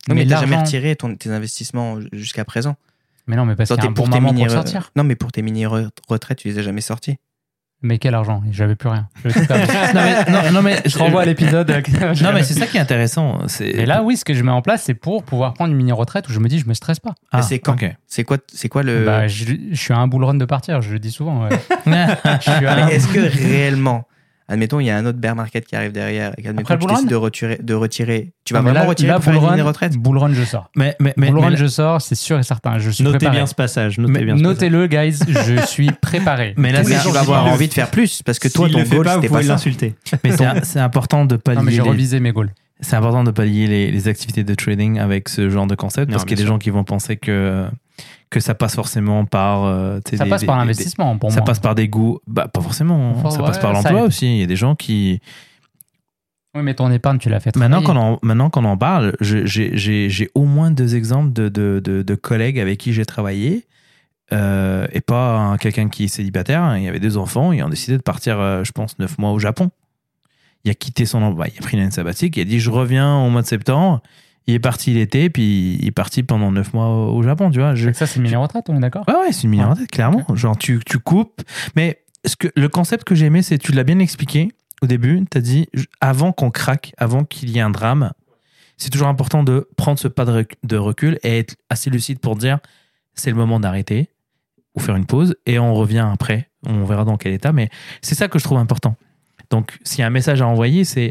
mais t'as jamais l'argent- retiré tes investissements jusqu'à présent. Mais non, mais parce qu'il y a un bon tes moment mini pour sortir. Non, mais pour tes mini-retraites, tu les as jamais sortis. Mais quel argent? J'avais plus rien. J'avais tout perdu. non, mais Je renvoie à l'épisode. Non, mais c'est ça qui est intéressant. Et là, oui, ce que je mets en place, c'est pour pouvoir prendre une mini-retraite où je me dis, je me stresse pas. Mais c'est quand ok. C'est quoi le. Bah, je suis à un bull run de partir, je le dis souvent. Ouais. Je suis à Mais un- est-ce que réellement, admettons, il y a un autre bear market qui arrive derrière et qu'admettons, Après le tu bull décides run de retirer. Tu vas Non, mais vraiment là, retirer là, pour faire bull une run, mini-retraite bull run, je sors. Mais Bull run, là- je sors, c'est sûr et certain. Je suis Notez préparé. bien ce passage. Mais Notez bien ce passage. notez-le, guys, je suis préparé. Mais là, Mais c'est tu vas avoir envie de faire plus parce que toi, S'il ton le fait goal, pas, vous c'était pas pouvez ça. l'insulter. mais c'est important de pas Non, mais lier j'ai les- revisé mes goals. c'est important de pas lier les activités de trading avec ce genre de concept Non, parce qu'il y a bien des sûr. gens qui vont penser que ça passe forcément par Ça passe par l'investissement pour ça moi. passe par des goûts, bah pas forcément, Enfin, ça passe ouais, par ça l'emploi aide. aussi. Il y a des gens qui Oui, mais ton épargne, tu l'as fait maintenant travailler. qu'on en parle, j'ai au moins 2 exemples de collègues avec qui j'ai travaillé et pas quelqu'un qui est célibataire. Il y avait 2 enfants, ils ont décidé de partir, je pense 9 mois au Japon. Il a quitté son emploi, il a pris une année sabbatique, il a dit je reviens au mois de septembre. Il est parti l'été, puis il est parti pendant 9 mois au Japon, tu vois. Ça, c'est une mini-retraite, on est d'accord? Ouais, c'est une mini-retraite, clairement. Genre, tu coupes. Mais le concept que j'ai aimé, c'est, tu l'as bien expliqué au début, tu as dit, avant qu'on craque, avant qu'il y ait un drame, c'est toujours important de prendre ce pas de recul et être assez lucide pour dire, c'est le moment d'arrêter ou faire une pause et on revient après. On verra dans quel état. Mais c'est ça que je trouve important. Donc, s'il y a un message à envoyer, c'est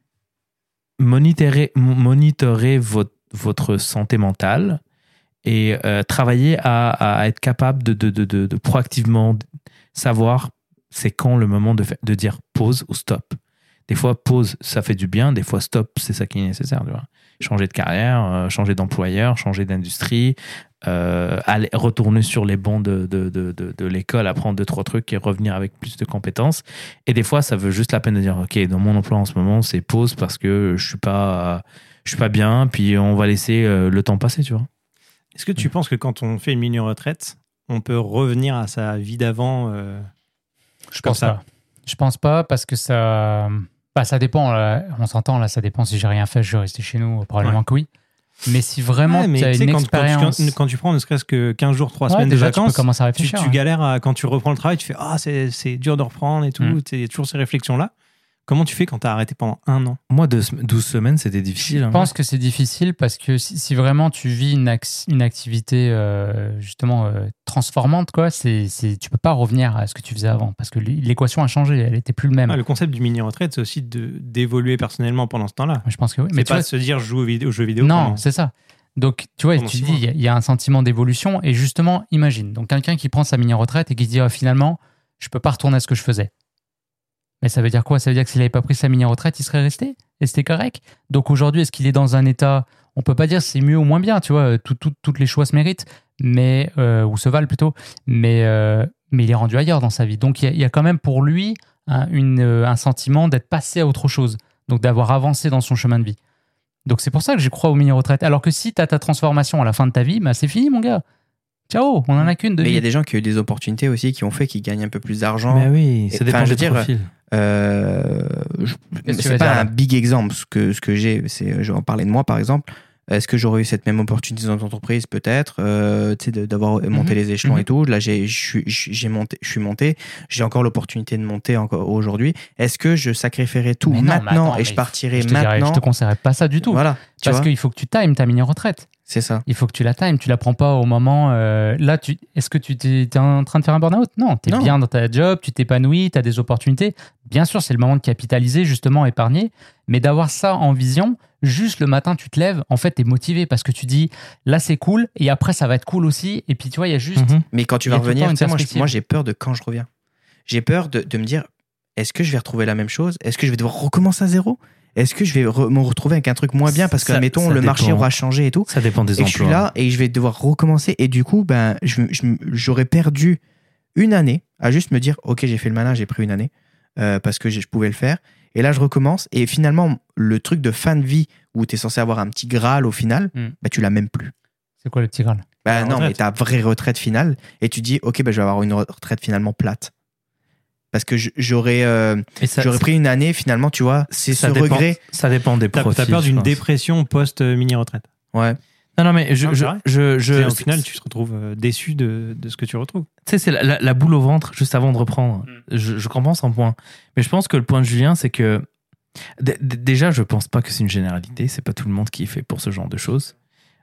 monitorer votre santé mentale et travailler à être capable de proactivement savoir c'est quand le moment de dire pause ou stop. Des fois, pause, ça fait du bien. Des fois, stop, c'est ça qui est nécessaire. Tu vois. Changer de carrière, changer d'employeur, changer d'industrie, aller retourner sur les bancs de l'école, apprendre 2-3 trucs et revenir avec plus de compétences. Et des fois, ça veut juste la peine de dire, OK, dans mon emploi en ce moment, c'est pause parce que je suis pas bien, puis on va laisser le temps passer, tu vois. Est-ce que tu penses que quand on fait une mini-retraite, on peut revenir à sa vie d'avant Je comme pense ça pas. Je pense pas parce que ça. Bah, ça dépend. Là, on s'entend, là, ça dépend. Si j'ai rien fait, je vais rester chez nous. Probablement que oui. Mais si vraiment Ouais, mais tu as tu sais, une quand expérience. tu prends ne serait-ce que 15 jours, 3 semaines de déjà, tu vacances, peux commencer à tu réfléchir. galères quand tu reprends le travail, tu fais ah c'est dur de reprendre et tout, il y a toujours ces réflexions-là. Comment tu fais quand tu as arrêté pendant 1 an? Moi, 12 semaines, c'était difficile. Je pense que c'est difficile parce que si vraiment tu vis une activité justement transformante, quoi, tu peux pas revenir à ce que tu faisais avant parce que l'équation a changé, elle était plus le même. Le concept du mini-retraite, c'est aussi d'évoluer personnellement pendant ce temps-là. Je pense que oui. Mais Mais pas tu de se dire je joue aux jeux vidéo. non, pendant- c'est ça. Donc, tu vois, pendant tu 6 dis, mois. il y a un sentiment d'évolution et justement, imagine, donc quelqu'un qui prend sa mini-retraite et qui se dit, finalement, je peux pas retourner à ce que je faisais. Mais ça veut dire quoi? Ça veut dire que s'il n'avait pas pris sa mini-retraite, il serait resté et c'était correct. Donc aujourd'hui, est-ce qu'il est dans un état, on peut pas dire c'est mieux ou moins bien, tu vois, toutes les choix se méritent, mais, ou se valent plutôt, mais il est rendu ailleurs dans sa vie. Donc il y a quand même pour lui un sentiment d'être passé à autre chose, donc d'avoir avancé dans son chemin de vie. Donc c'est pour ça que je crois aux mini-retraites. Alors que si tu as ta transformation à la fin de ta vie, bah c'est fini mon gars. Ciao, on en a qu'une de Mais il y vie. a des gens qui ont eu des opportunités aussi, qui ont fait qu'ils gagnent un peu plus d'argent. Mais oui, ça Enfin, dépend je du veux dire, profil. Qu'est-ce que tu C'est vas pas dire, un là big exemple ce que j'ai. Je vais en parler de moi par exemple. Est-ce que j'aurais eu cette même opportunité dans l'entreprise peut-être, tu sais, d'avoir monté les échelons et tout. Là, je suis monté. J'ai encore l'opportunité de monter encore aujourd'hui. Est-ce que je sacrifierais tout Mais non, mais maintenant attends, et je mais partirais je te maintenant? conseillerais pas ça du tout. Voilà, tu Parce vois, qu'il faut que tu times ta mini-retraite. c'est ça. Il faut que tu la times. Tu la prends pas au moment. Là, est-ce que tu es en train de faire un burn-out? Non, tu es Non. bien dans ta job, tu t'épanouis, tu as des opportunités. Bien sûr, c'est le moment de capitaliser, justement, épargner. Mais d'avoir ça en vision, juste le matin, tu te lèves, en fait, tu es motivé parce que tu dis là, c'est cool et après, ça va être cool aussi. Et puis, tu vois, il y a juste. Mhm. Mais quand tu Il y vas a tout le temps revenir, une tu sais, perspective. moi j'ai peur de quand je reviens. J'ai peur de me dire, est-ce que je vais retrouver la même chose? Est-ce que je vais devoir recommencer à zéro? Est-ce que je vais me retrouver avec un truc moins bien parce que, Ça- admettons, ça le marché dépend. aura changé et tout, Ça dépend des et que je suis emplois. là et je vais devoir recommencer et du coup, ben, j'aurais perdu une année à juste me dire, ok, j'ai fait le malin, j'ai pris une année parce que je pouvais le faire. Et là, je recommence et finalement, le truc de fin de vie où tu es censé avoir un petit Graal au final, ben, tu l'as même plus. C'est quoi le petit Graal? Bah La non, retraite. mais ta vraie retraite finale, et tu dis, ok, bah, je vais avoir une retraite finalement plate. Parce que j'aurais Et ça- pris une année, finalement, tu vois, c'est ce ça dépend, regret. ça dépend des T'as profils. peur je d'une pense. dépression post-mini-retraite. Ouais. Non, mais C'est vrai. Au final, tu te retrouves déçu de ce que tu retrouves. Tu sais, c'est la boule au ventre juste avant de reprendre. Je comprends son point. Mais je pense que le point de Julien, c'est que déjà, je pense pas que c'est une généralité. C'est pas tout le monde qui est fait pour ce genre de choses.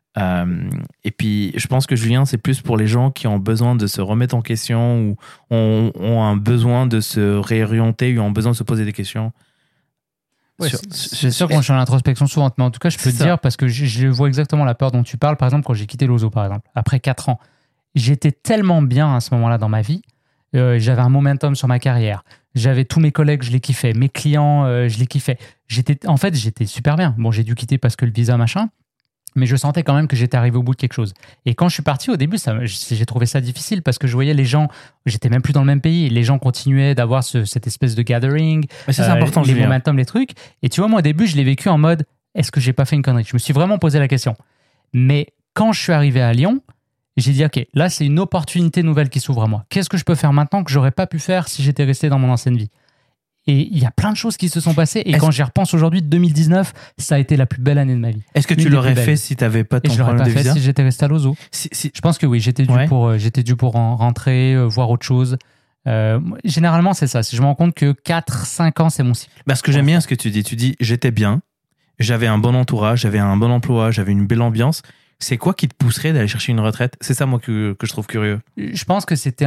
Et puis, je pense que Julien, c'est plus pour les gens qui ont besoin de se remettre en question ou ont un besoin de se réorienter ou ont besoin de se poser des questions. Ouais, c'est sûr qu'on est en introspection souvent, mais en tout cas, je peux te dire, parce que je vois exactement la peur dont tu parles. Par exemple, quand j'ai quitté l'Ozo, par exemple, après 4 ans, j'étais tellement bien à ce moment-là dans ma vie. J'avais un momentum sur ma carrière. J'avais tous mes collègues, je les kiffais. Mes clients, je les kiffais. J'étais super bien. Bon, j'ai dû quitter parce que le visa, machin. Mais je sentais quand même que j'étais arrivé au bout de quelque chose. Et quand je suis parti, au début, j'ai trouvé ça difficile parce que je voyais les gens, j'étais même plus dans le même pays, les gens continuaient d'avoir cette espèce de gathering, mais ça, c'est important, les momentum, les trucs. Et tu vois, moi, au début, je l'ai vécu en mode, est-ce que j'ai pas fait une connerie ? Je me suis vraiment posé la question. Mais quand je suis arrivé à Lyon, j'ai dit, OK, là, c'est une opportunité nouvelle qui s'ouvre à moi. Qu'est-ce que je peux faire maintenant que j'aurais pas pu faire si j'étais resté dans mon ancienne vie ? Et il y a plein de choses qui se sont passées. Et quand j'y repense aujourd'hui, 2019, ça a été la plus belle année de ma vie. Est-ce que tu l'aurais fait si tu n'avais pas ton problème de visa ? Et je l'aurais pas fait si j'étais resté à l'Ozo. Je pense que oui, j'étais dû pour rentrer, voir autre chose. Généralement, c'est ça. Je me rends compte que 4-5 ans, c'est mon cycle. Parce que j'aime bien ce que tu dis. Tu dis, j'étais bien, j'avais un bon entourage, j'avais un bon emploi, j'avais une belle ambiance. C'est quoi qui te pousserait d'aller chercher une retraite ? C'est ça, moi, que je trouve curieux. Je pense que c'était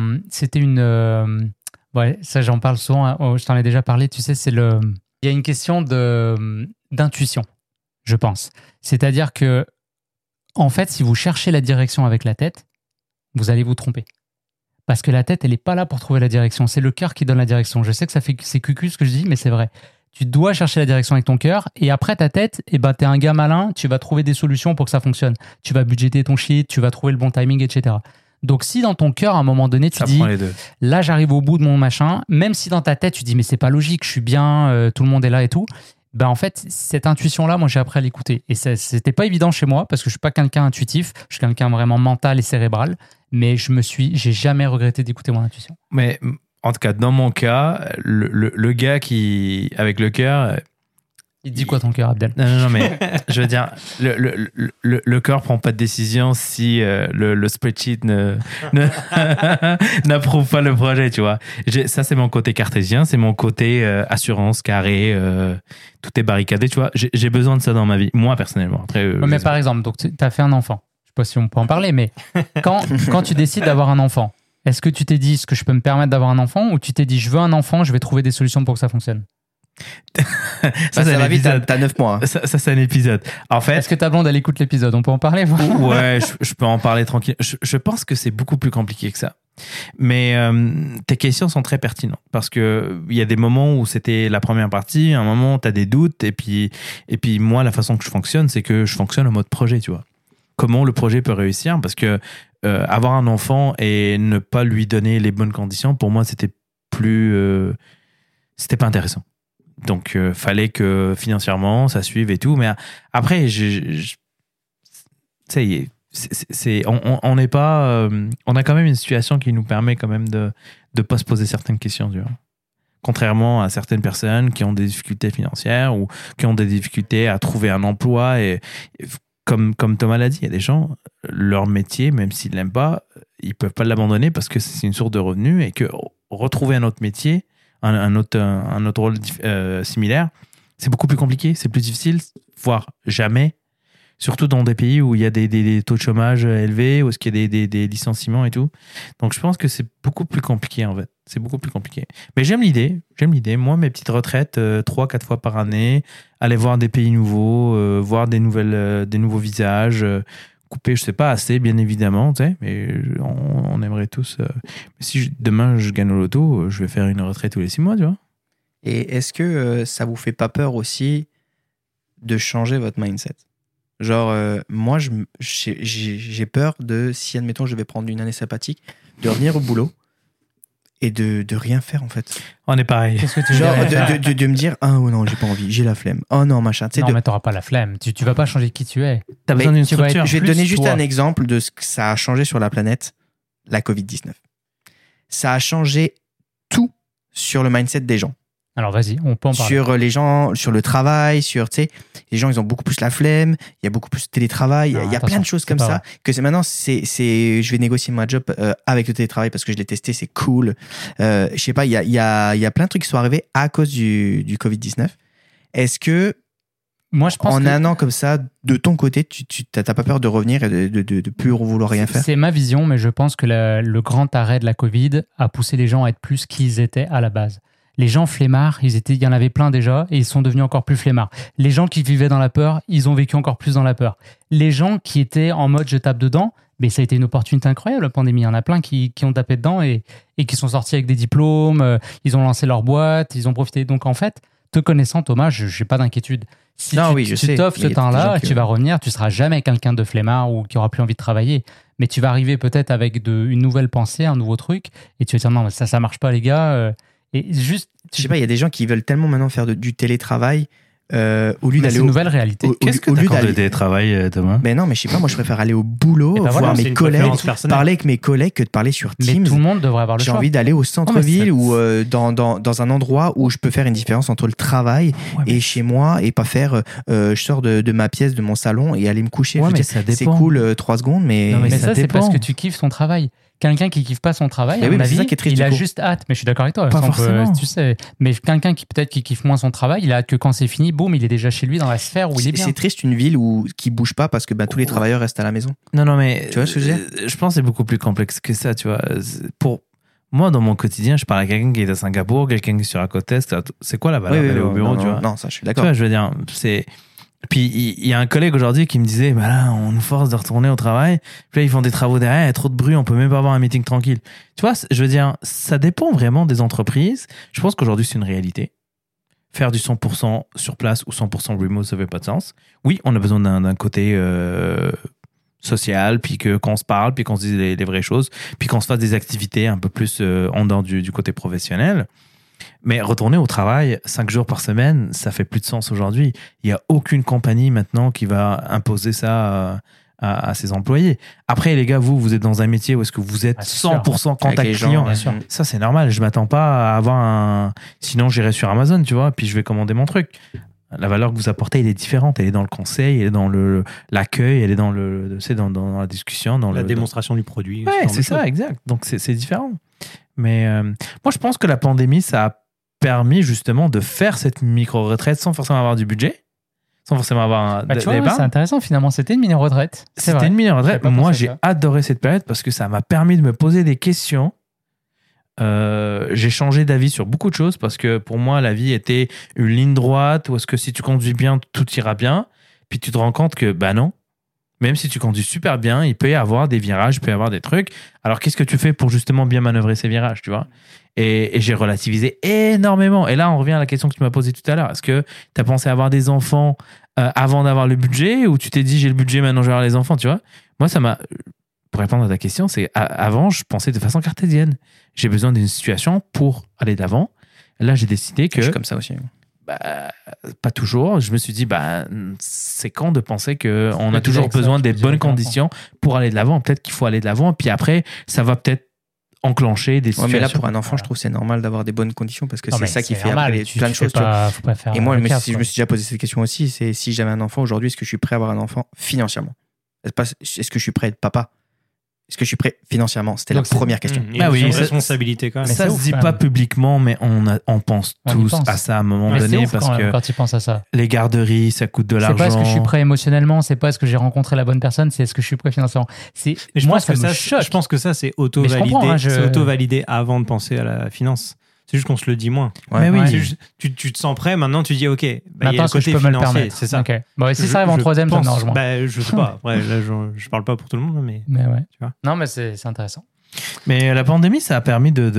une... Ouais, ça j'en parle souvent, je t'en ai déjà parlé, tu sais, il y a une question d'intuition, je pense. C'est-à-dire que, en fait, si vous cherchez la direction avec la tête, vous allez vous tromper. Parce que la tête, elle n'est pas là pour trouver la direction, c'est le cœur qui donne la direction. Je sais que c'est cucu ce que je dis, mais c'est vrai. Tu dois chercher la direction avec ton cœur, et après ta tête, t'es un gars malin, tu vas trouver des solutions pour que ça fonctionne. Tu vas budgéter ton shit, tu vas trouver le bon timing, etc. Donc, si dans ton cœur, à un moment donné, tu dis, là, j'arrive au bout de mon machin, même si dans ta tête, tu dis, mais c'est pas logique, je suis bien, tout le monde est là et tout, ben en fait, cette intuition-là, moi, j'ai appris à l'écouter. Et c'était pas évident chez moi, parce que je suis pas quelqu'un intuitif, je suis quelqu'un vraiment mental et cérébral, mais j'ai jamais regretté d'écouter mon intuition. Mais en tout cas, dans mon cas, le gars avec le cœur... Il te dit quoi ton cœur, Abdel ? Non, mais je veux dire, le cœur prend pas de décision si le spreadsheet n'approuve pas le projet, tu vois. Ça, c'est mon côté cartésien, c'est mon côté assurance, carré, tout est barricadé, tu vois. J'ai besoin de ça dans ma vie, moi, personnellement. Après, mais par exemple, donc tu as fait un enfant. Je sais pas si on peut en parler, mais quand tu décides d'avoir un enfant, est-ce que tu t'es dit, est-ce que je peux me permettre d'avoir un enfant, ou tu t'es dit, je veux un enfant, je vais trouver des solutions pour que ça fonctionne ? ça va vite, t'as 9 mois. Ça, c'est un épisode. En fait, est-ce que ta blonde, elle écoute l'épisode ? On peut en parler, vous ? Ouais, je peux en parler tranquille. Je pense que c'est beaucoup plus compliqué que ça. Mais tes questions sont très pertinentes parce que il y a des moments où c'était la première partie, un moment où t'as des doutes et puis moi, la façon que je fonctionne, c'est que je fonctionne en mode projet, tu vois. Comment le projet peut réussir ? Parce que avoir un enfant et ne pas lui donner les bonnes conditions, pour moi, c'était pas intéressant. Donc, fallait que financièrement, ça suive et tout. Mais après, on n'est pas... on a quand même une situation qui nous permet quand même de pas se poser certaines questions, tu vois. Contrairement à certaines personnes qui ont des difficultés financières ou qui ont des difficultés à trouver un emploi. Et comme Thomas l'a dit, il y a des gens, leur métier, même s'ils ne l'aiment pas, ils ne peuvent pas l'abandonner parce que c'est une source de revenus et que retrouver un autre métier, un autre rôle similaire, c'est beaucoup plus compliqué, c'est plus difficile, voire jamais, surtout dans des pays où il y a des taux de chômage élevés, où il y a des licenciements et tout. Donc je pense que c'est beaucoup plus compliqué en fait, c'est beaucoup plus compliqué. Mais j'aime l'idée, moi mes petites retraites 3-4 fois par année, aller voir des pays nouveaux, voir des nouveaux visages, couper, je sais pas assez, bien évidemment, tu sais, mais on aimerait tous. Mais si demain je gagne au loto, je vais faire une retraite tous les 6 mois, tu vois. Et est-ce que ça vous fait pas peur aussi de changer votre mindset ? Genre, moi, j'ai peur de, si admettons, je vais prendre une année sabbatique, de revenir au boulot et de rien faire en fait. On est pareil. Qu'est-ce que tu Genre de me dire, ah oh non, j'ai pas envie, j'ai la flemme. Oh non, machin. Non, mais t'auras pas la flemme. Tu vas pas changer qui tu es. T'as besoin d'une structure. Je vais te donner juste un exemple de ce que ça a changé sur la planète, la Covid-19. Ça a changé tout sur le mindset des gens. Alors vas-y, on peut en parler. Sur les gens, sur le travail, sur, tu sais, les gens, ils ont beaucoup plus la flemme, il y a beaucoup plus de télétravail, il y a attention, plein de choses c'est comme pas ça, vrai. que c'est maintenant, je vais négocier ma job avec le télétravail parce que je l'ai testé, c'est cool. Je sais pas, il y a plein de trucs qui sont arrivés à cause du Covid-19. Est-ce que, Moi, je pense en que un an comme ça, de ton côté, tu t'as pas peur de revenir et de plus vouloir rien faire? c'est ma vision, mais je pense que le grand arrêt de la Covid a poussé les gens à être plus qu'ils étaient à la base. Les gens flemmards, il y en avait plein déjà et ils sont devenus encore plus flemmards. Les gens qui vivaient dans la peur, ils ont vécu encore plus dans la peur. Les gens qui étaient en mode je tape dedans, mais ça a été une opportunité incroyable, la pandémie. Il y en a plein qui ont tapé dedans et qui sont sortis avec des diplômes, ils ont lancé leur boîte, ils ont profité. Donc en fait, te connaissant Thomas, je n'ai pas d'inquiétude. Si Non, tu, oui, je tu sais, t'offres mais ce il y a des temps-là, gens qui- tu vas revenir, tu seras jamais quelqu'un de flemmard ou qui aura plus envie de travailler. Mais tu vas arriver peut-être avec une nouvelle pensée, un nouveau truc, et tu vas dire non, mais ça marche pas les gars. Et juste, Je sais pas, il y a des gens qui veulent tellement maintenant faire du télétravail au lieu mais d'aller c'est une nouvelle réalité. Qu'est-ce que au t'as lieu contre le d'aller. télétravail, Thomas? Mais non, mais je sais pas, moi je préfère aller au boulot, Et ben voir voilà, c'est mes une collègues, préférence personnelle. parler avec mes collègues que de parler sur Mais Teams. tout le monde devrait avoir le J'ai choix. envie d'aller au centre-ville ça- ou dans un endroit où je peux faire une différence entre le travail Ouais, mais- et chez moi et pas faire je sors de ma pièce, de mon salon et aller me coucher. Ouais, Je veux mais dire, ça c'est dépend. cool 3 secondes, mais, Non, Mais ça ça, c'est dépend. parce que tu kiffes son travail. Quelqu'un qui kiffe pas son travail, Mais à oui, mon mais c'est avis, ça qui est triste, il du a coup. juste hâte. Mais je suis d'accord avec toi. Pas ça, on peut- forcément. tu sais. Mais quelqu'un qui peut-être qui kiffe moins son travail, il a hâte que quand c'est fini, boum, il est déjà chez lui dans la sphère où il est bien. c'est triste une ville qui bouge pas parce que tous les travailleurs restent à la maison. Non, mais. Tu vois ce que je veux Je pense que c'est beaucoup plus complexe que ça, tu vois. Pour moi, dans mon quotidien, je parle à quelqu'un qui est à Singapour, quelqu'un qui est sur la côte Est. C'est quoi la valeur d'aller au bureau, non, tu vois? non, ça je suis Tu d'accord. vois, je veux dire, c'est. Puis il y a un collègue aujourd'hui qui me disait, bah là, on nous force de retourner au travail. Puis là, ils font des travaux derrière, il y a trop de bruit, on peut même pas avoir un meeting tranquille. Tu vois, je veux dire, ça dépend vraiment des entreprises. Je pense qu'aujourd'hui, c'est une réalité. Faire du 100% sur place ou 100% remote, ça fait pas de sens. Oui, on a besoin d'un côté social, puis qu'on se parle, puis qu'on se dise les vraies choses, puis qu'on se fasse des activités un peu plus en dehors du côté professionnel. Mais retourner au travail 5 jours par semaine, ça fait plus de sens aujourd'hui. Il n'y a aucune compagnie maintenant qui va imposer ça à ses employés. Après, les gars, vous êtes dans un métier où est-ce que vous êtes Ah, c'est sûr. 100% Avec contact les gens, client. bien sûr. Ça, c'est normal. Je m'attends pas à avoir un... Sinon, j'irai sur Amazon, tu vois, puis je vais commander mon truc. La valeur que vous apportez, elle est différente. Elle est dans le conseil, elle est dans l'accueil, elle est dans dans la discussion, dans La le démonstration du produit. ce Ouais, genre de c'est ça, choses. exact. Donc, c'est différent. Mais moi, je pense que la pandémie, ça a permis justement de faire cette micro-retraite sans forcément avoir du budget, sans forcément avoir Bah, tu vois, d'épargne. c'est intéressant finalement. C'était une mini-retraite. C'est C'était vrai. une mini-retraite. J'avais pas Moi, pensé j'ai à ça. adoré cette période parce que ça m'a permis de me poser des questions. J'ai changé d'avis sur beaucoup de choses parce que pour moi, la vie était une ligne droite où est-ce que si tu conduis bien, tout ira bien. Puis tu te rends compte que, bah non, même si tu conduis super bien, il peut y avoir des virages, il peut y avoir des trucs. Alors, qu'est-ce que tu fais pour justement bien manœuvrer ces virages, tu vois? Et j'ai relativisé énormément. Et là, on revient à la question que tu m'as posée tout à l'heure. Est-ce que tu as pensé avoir des enfants avant d'avoir le budget ou tu t'es dit j'ai le budget, maintenant je vais avoir les enfants, tu vois? Moi, ça m'a... Pour répondre à ta question, c'est avant, je pensais de façon cartésienne. J'ai besoin d'une situation pour aller d'avant. Là, j'ai décidé que... Je suis comme ça aussi. Bah, pas toujours. Je me suis dit, bah, c'est con de penser qu'on a peux toujours dire que ça, besoin tu des peux dire bonnes avec un enfant. conditions pour aller de l'avant. Peut-être qu'il faut aller de l'avant. Puis après, ça va peut-être enclencher des Ouais, situations. mais là, pour un enfant, Voilà. je trouve que c'est normal d'avoir des bonnes conditions parce que Non, c'est mais ça qui fait normal, après tu plein de fais choses. tu vois. pas- faut pas faire Et moi, le je casse, me quoi. suis déjà posé cette question aussi. C'est si j'avais un enfant aujourd'hui, est-ce que je suis prêt à avoir un enfant financièrement? Est-ce que je suis prêt à être papa? Est-ce que je suis prêt financièrement? C'était la Donc, c'est- première question. Il y a Ah oui, une ça- responsabilité quand même. Mais Ça c'est se ouf, dit quand pas même. publiquement, mais on pense On y tous pense. à ça à un moment Mais c'est donné ouf parce quand même que quand tu penses à ça. les garderies, ça coûte de C'est l'argent. pas est-ce que je suis prêt émotionnellement, c'est pas est-ce que j'ai rencontré la bonne personne, c'est est-ce que je suis prêt financièrement. C'est Mais moi ça me ça, choque. je pense que ça, c'est Mais je auto-validé. comprends, hein, C'est auto-validé avant de penser à la finance. C'est juste qu'on se le dit moins. Mais oui. C'est juste- tu te sens prêt, maintenant tu dis, OK, bah, il y a Maintenant, le est-ce que je côté peux me le financier, permettre? c'est ça. Ok. Bon, et si Je- ça arrive en je troisième, ça me pense- dérange moins. bah, je sais pas. Après, là, je parle pas pour tout le monde, mais Mais ouais. Tu vois. Non, mais c'est intéressant. Mais la pandémie, ça a permis de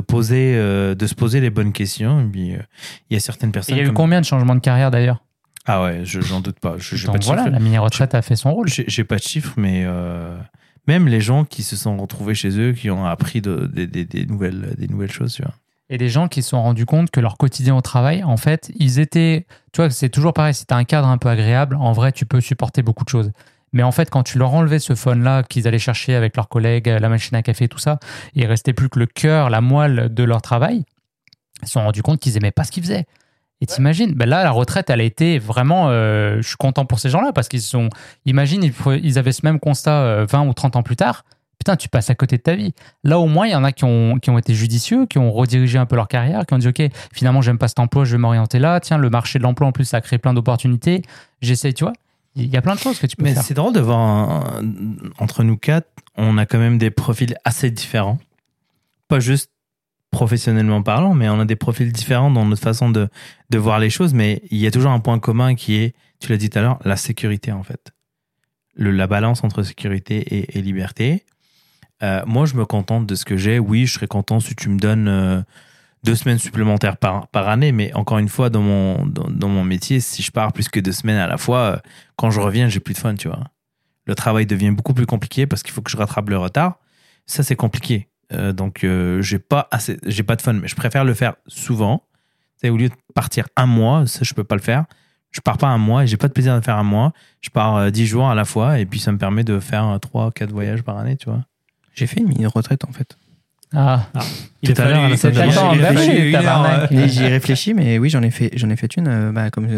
se poser les bonnes questions. Et puis, il y a certaines Et personnes. il y a eu comme- combien de changements de carrière d'ailleurs? Ah ouais, j'en doute pas. J'ai pas Donc de voilà, chiffres. la mini-retraite a fait son rôle. J'ai pas de chiffres, mais même les gens qui se sont retrouvés chez eux, qui ont appris des nouvelles choses, tu vois. Et des gens qui se sont rendus compte que leur quotidien au travail, en fait, ils étaient... Tu vois, c'est toujours pareil, si tu as un cadre un peu agréable, en vrai, tu peux supporter beaucoup de choses. Mais en fait, quand tu leur enlevais ce fun-là qu'ils allaient chercher avec leurs collègues, la machine à café, tout ça, il restait plus que le cœur, la moelle de leur travail. Ils se sont rendus compte qu'ils aimaient pas ce qu'ils faisaient. Et t'imagines, ben là, la retraite, elle a été vraiment... je suis content pour ces gens-là parce qu'ils sont... Imagine, ils avaient ce même constat 20 ou 30 ans plus tard. Putain, tu passes à côté de ta vie. Là, au moins, il y en a qui ont été judicieux, qui ont redirigé un peu leur carrière, qui ont dit, OK, finalement, j'aime pas cet emploi, je vais m'orienter là. Tiens, le marché de l'emploi, en plus, ça crée plein d'opportunités. J'essaye, tu vois. Il y a plein de choses que tu peux faire. Mais c'est drôle de voir, entre nous quatre, on a quand même des profils assez différents. Pas juste professionnellement parlant, mais on a des profils différents dans notre façon de voir les choses. Mais il y a toujours un point commun qui est, tu l'as dit tout à l'heure, la sécurité, en fait. La balance entre sécurité et liberté. Moi, je me contente de ce que j'ai. Oui, je serais content si tu me donnes 2 semaines supplémentaires par année. Mais encore une fois, dans mon métier, si je pars plus que 2 semaines à la fois, quand je reviens, j'ai plus de fun, tu vois. Le travail devient beaucoup plus compliqué parce qu'il faut que je rattrape le retard. Ça, c'est compliqué. Donc, j'ai pas de fun. Mais je préfère le faire souvent. Tu sais, au lieu de partir 1 mois, ça, je peux pas le faire. Je pars pas 1 mois et j'ai pas de plaisir de faire 1 mois. Je pars 10 jours à la fois et puis ça me permet de faire 3-4 voyages par année, tu vois. J'ai fait une mini-retraite, en fait. Il a fallu c'est tabarnak. Et j'y réfléchis, mais oui, j'en ai fait une.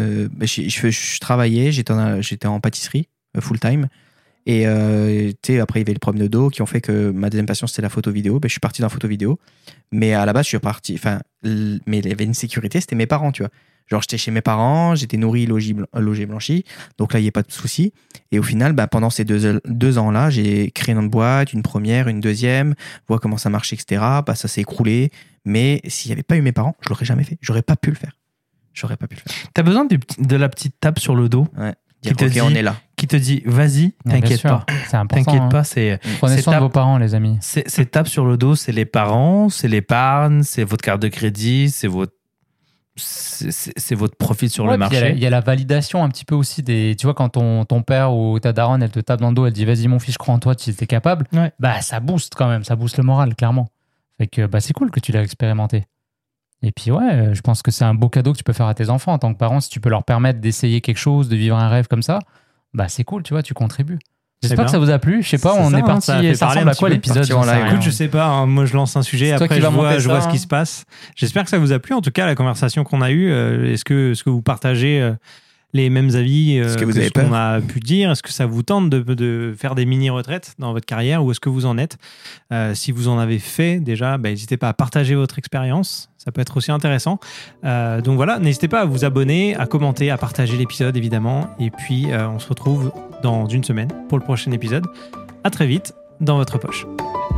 Je travaillais, j'étais en pâtisserie, full-time. Et après, il y avait le problème de dos qui ont fait que ma deuxième passion, c'était la photo-vidéo. Je suis parti dans la photo-vidéo. Mais à la base, je suis parti... mais il y avait une sécurité, c'était mes parents, tu vois. Genre, j'étais chez mes parents, j'étais nourri, logé, blanchi. Donc là, il n'y a pas de souci. Et au final, pendant ces 2 ans-là, j'ai créé une boîte, une première, une deuxième, voir comment ça marche, etc. Ça s'est écroulé. Mais s'il n'y avait pas eu mes parents, je ne l'aurais jamais fait. J'aurais pas pu le faire. T'as besoin de la petite tape sur le dos. Ouais. Qui te dit, on est là. Qui te dit, vas-y, t'inquiète pas. C'est important. T'inquiète pas, c'est... Prenez soin de vos parents, les amis. Ces tapes sur le dos, c'est les parents, c'est l'épargne, c'est votre carte de crédit, c'est votre profit sur le marché. Il y a la validation un petit peu aussi des... Tu vois, quand ton père ou ta daronne, elle te tape dans le dos, elle dit, vas-y, mon fils, je crois en toi, tu es capable. Ouais. Ça booste quand même, ça booste le moral, clairement. Fait que c'est cool que tu l'aies expérimenté. Et puis ouais, je pense que c'est un beau cadeau que tu peux faire à tes enfants en tant que parent. Si tu peux leur permettre d'essayer quelque chose, de vivre un rêve comme ça, c'est cool, tu vois, tu contribues. J'espère que ça vous a plu. Je sais pas, on est parti. Ça ressemble à quoi l'épisode? Écoute, je sais pas. Moi, je lance un sujet. Après, je vois ce qui se passe. J'espère que ça vous a plu. En tout cas, la conversation qu'on a eue, est-ce que vous partagez les mêmes avis que ce qu'on a pu dire? Est-ce que ça vous tente de faire des mini-retraites dans votre carrière? Où est-ce que vous en êtes? Si vous en avez fait déjà, n'hésitez pas à partager votre expérience. Ça peut être aussi intéressant. Donc voilà, n'hésitez pas à vous abonner, à commenter, à partager l'épisode, évidemment. Et puis, on se retrouve dans 1 semaine pour le prochain épisode. À très vite dans votre poche.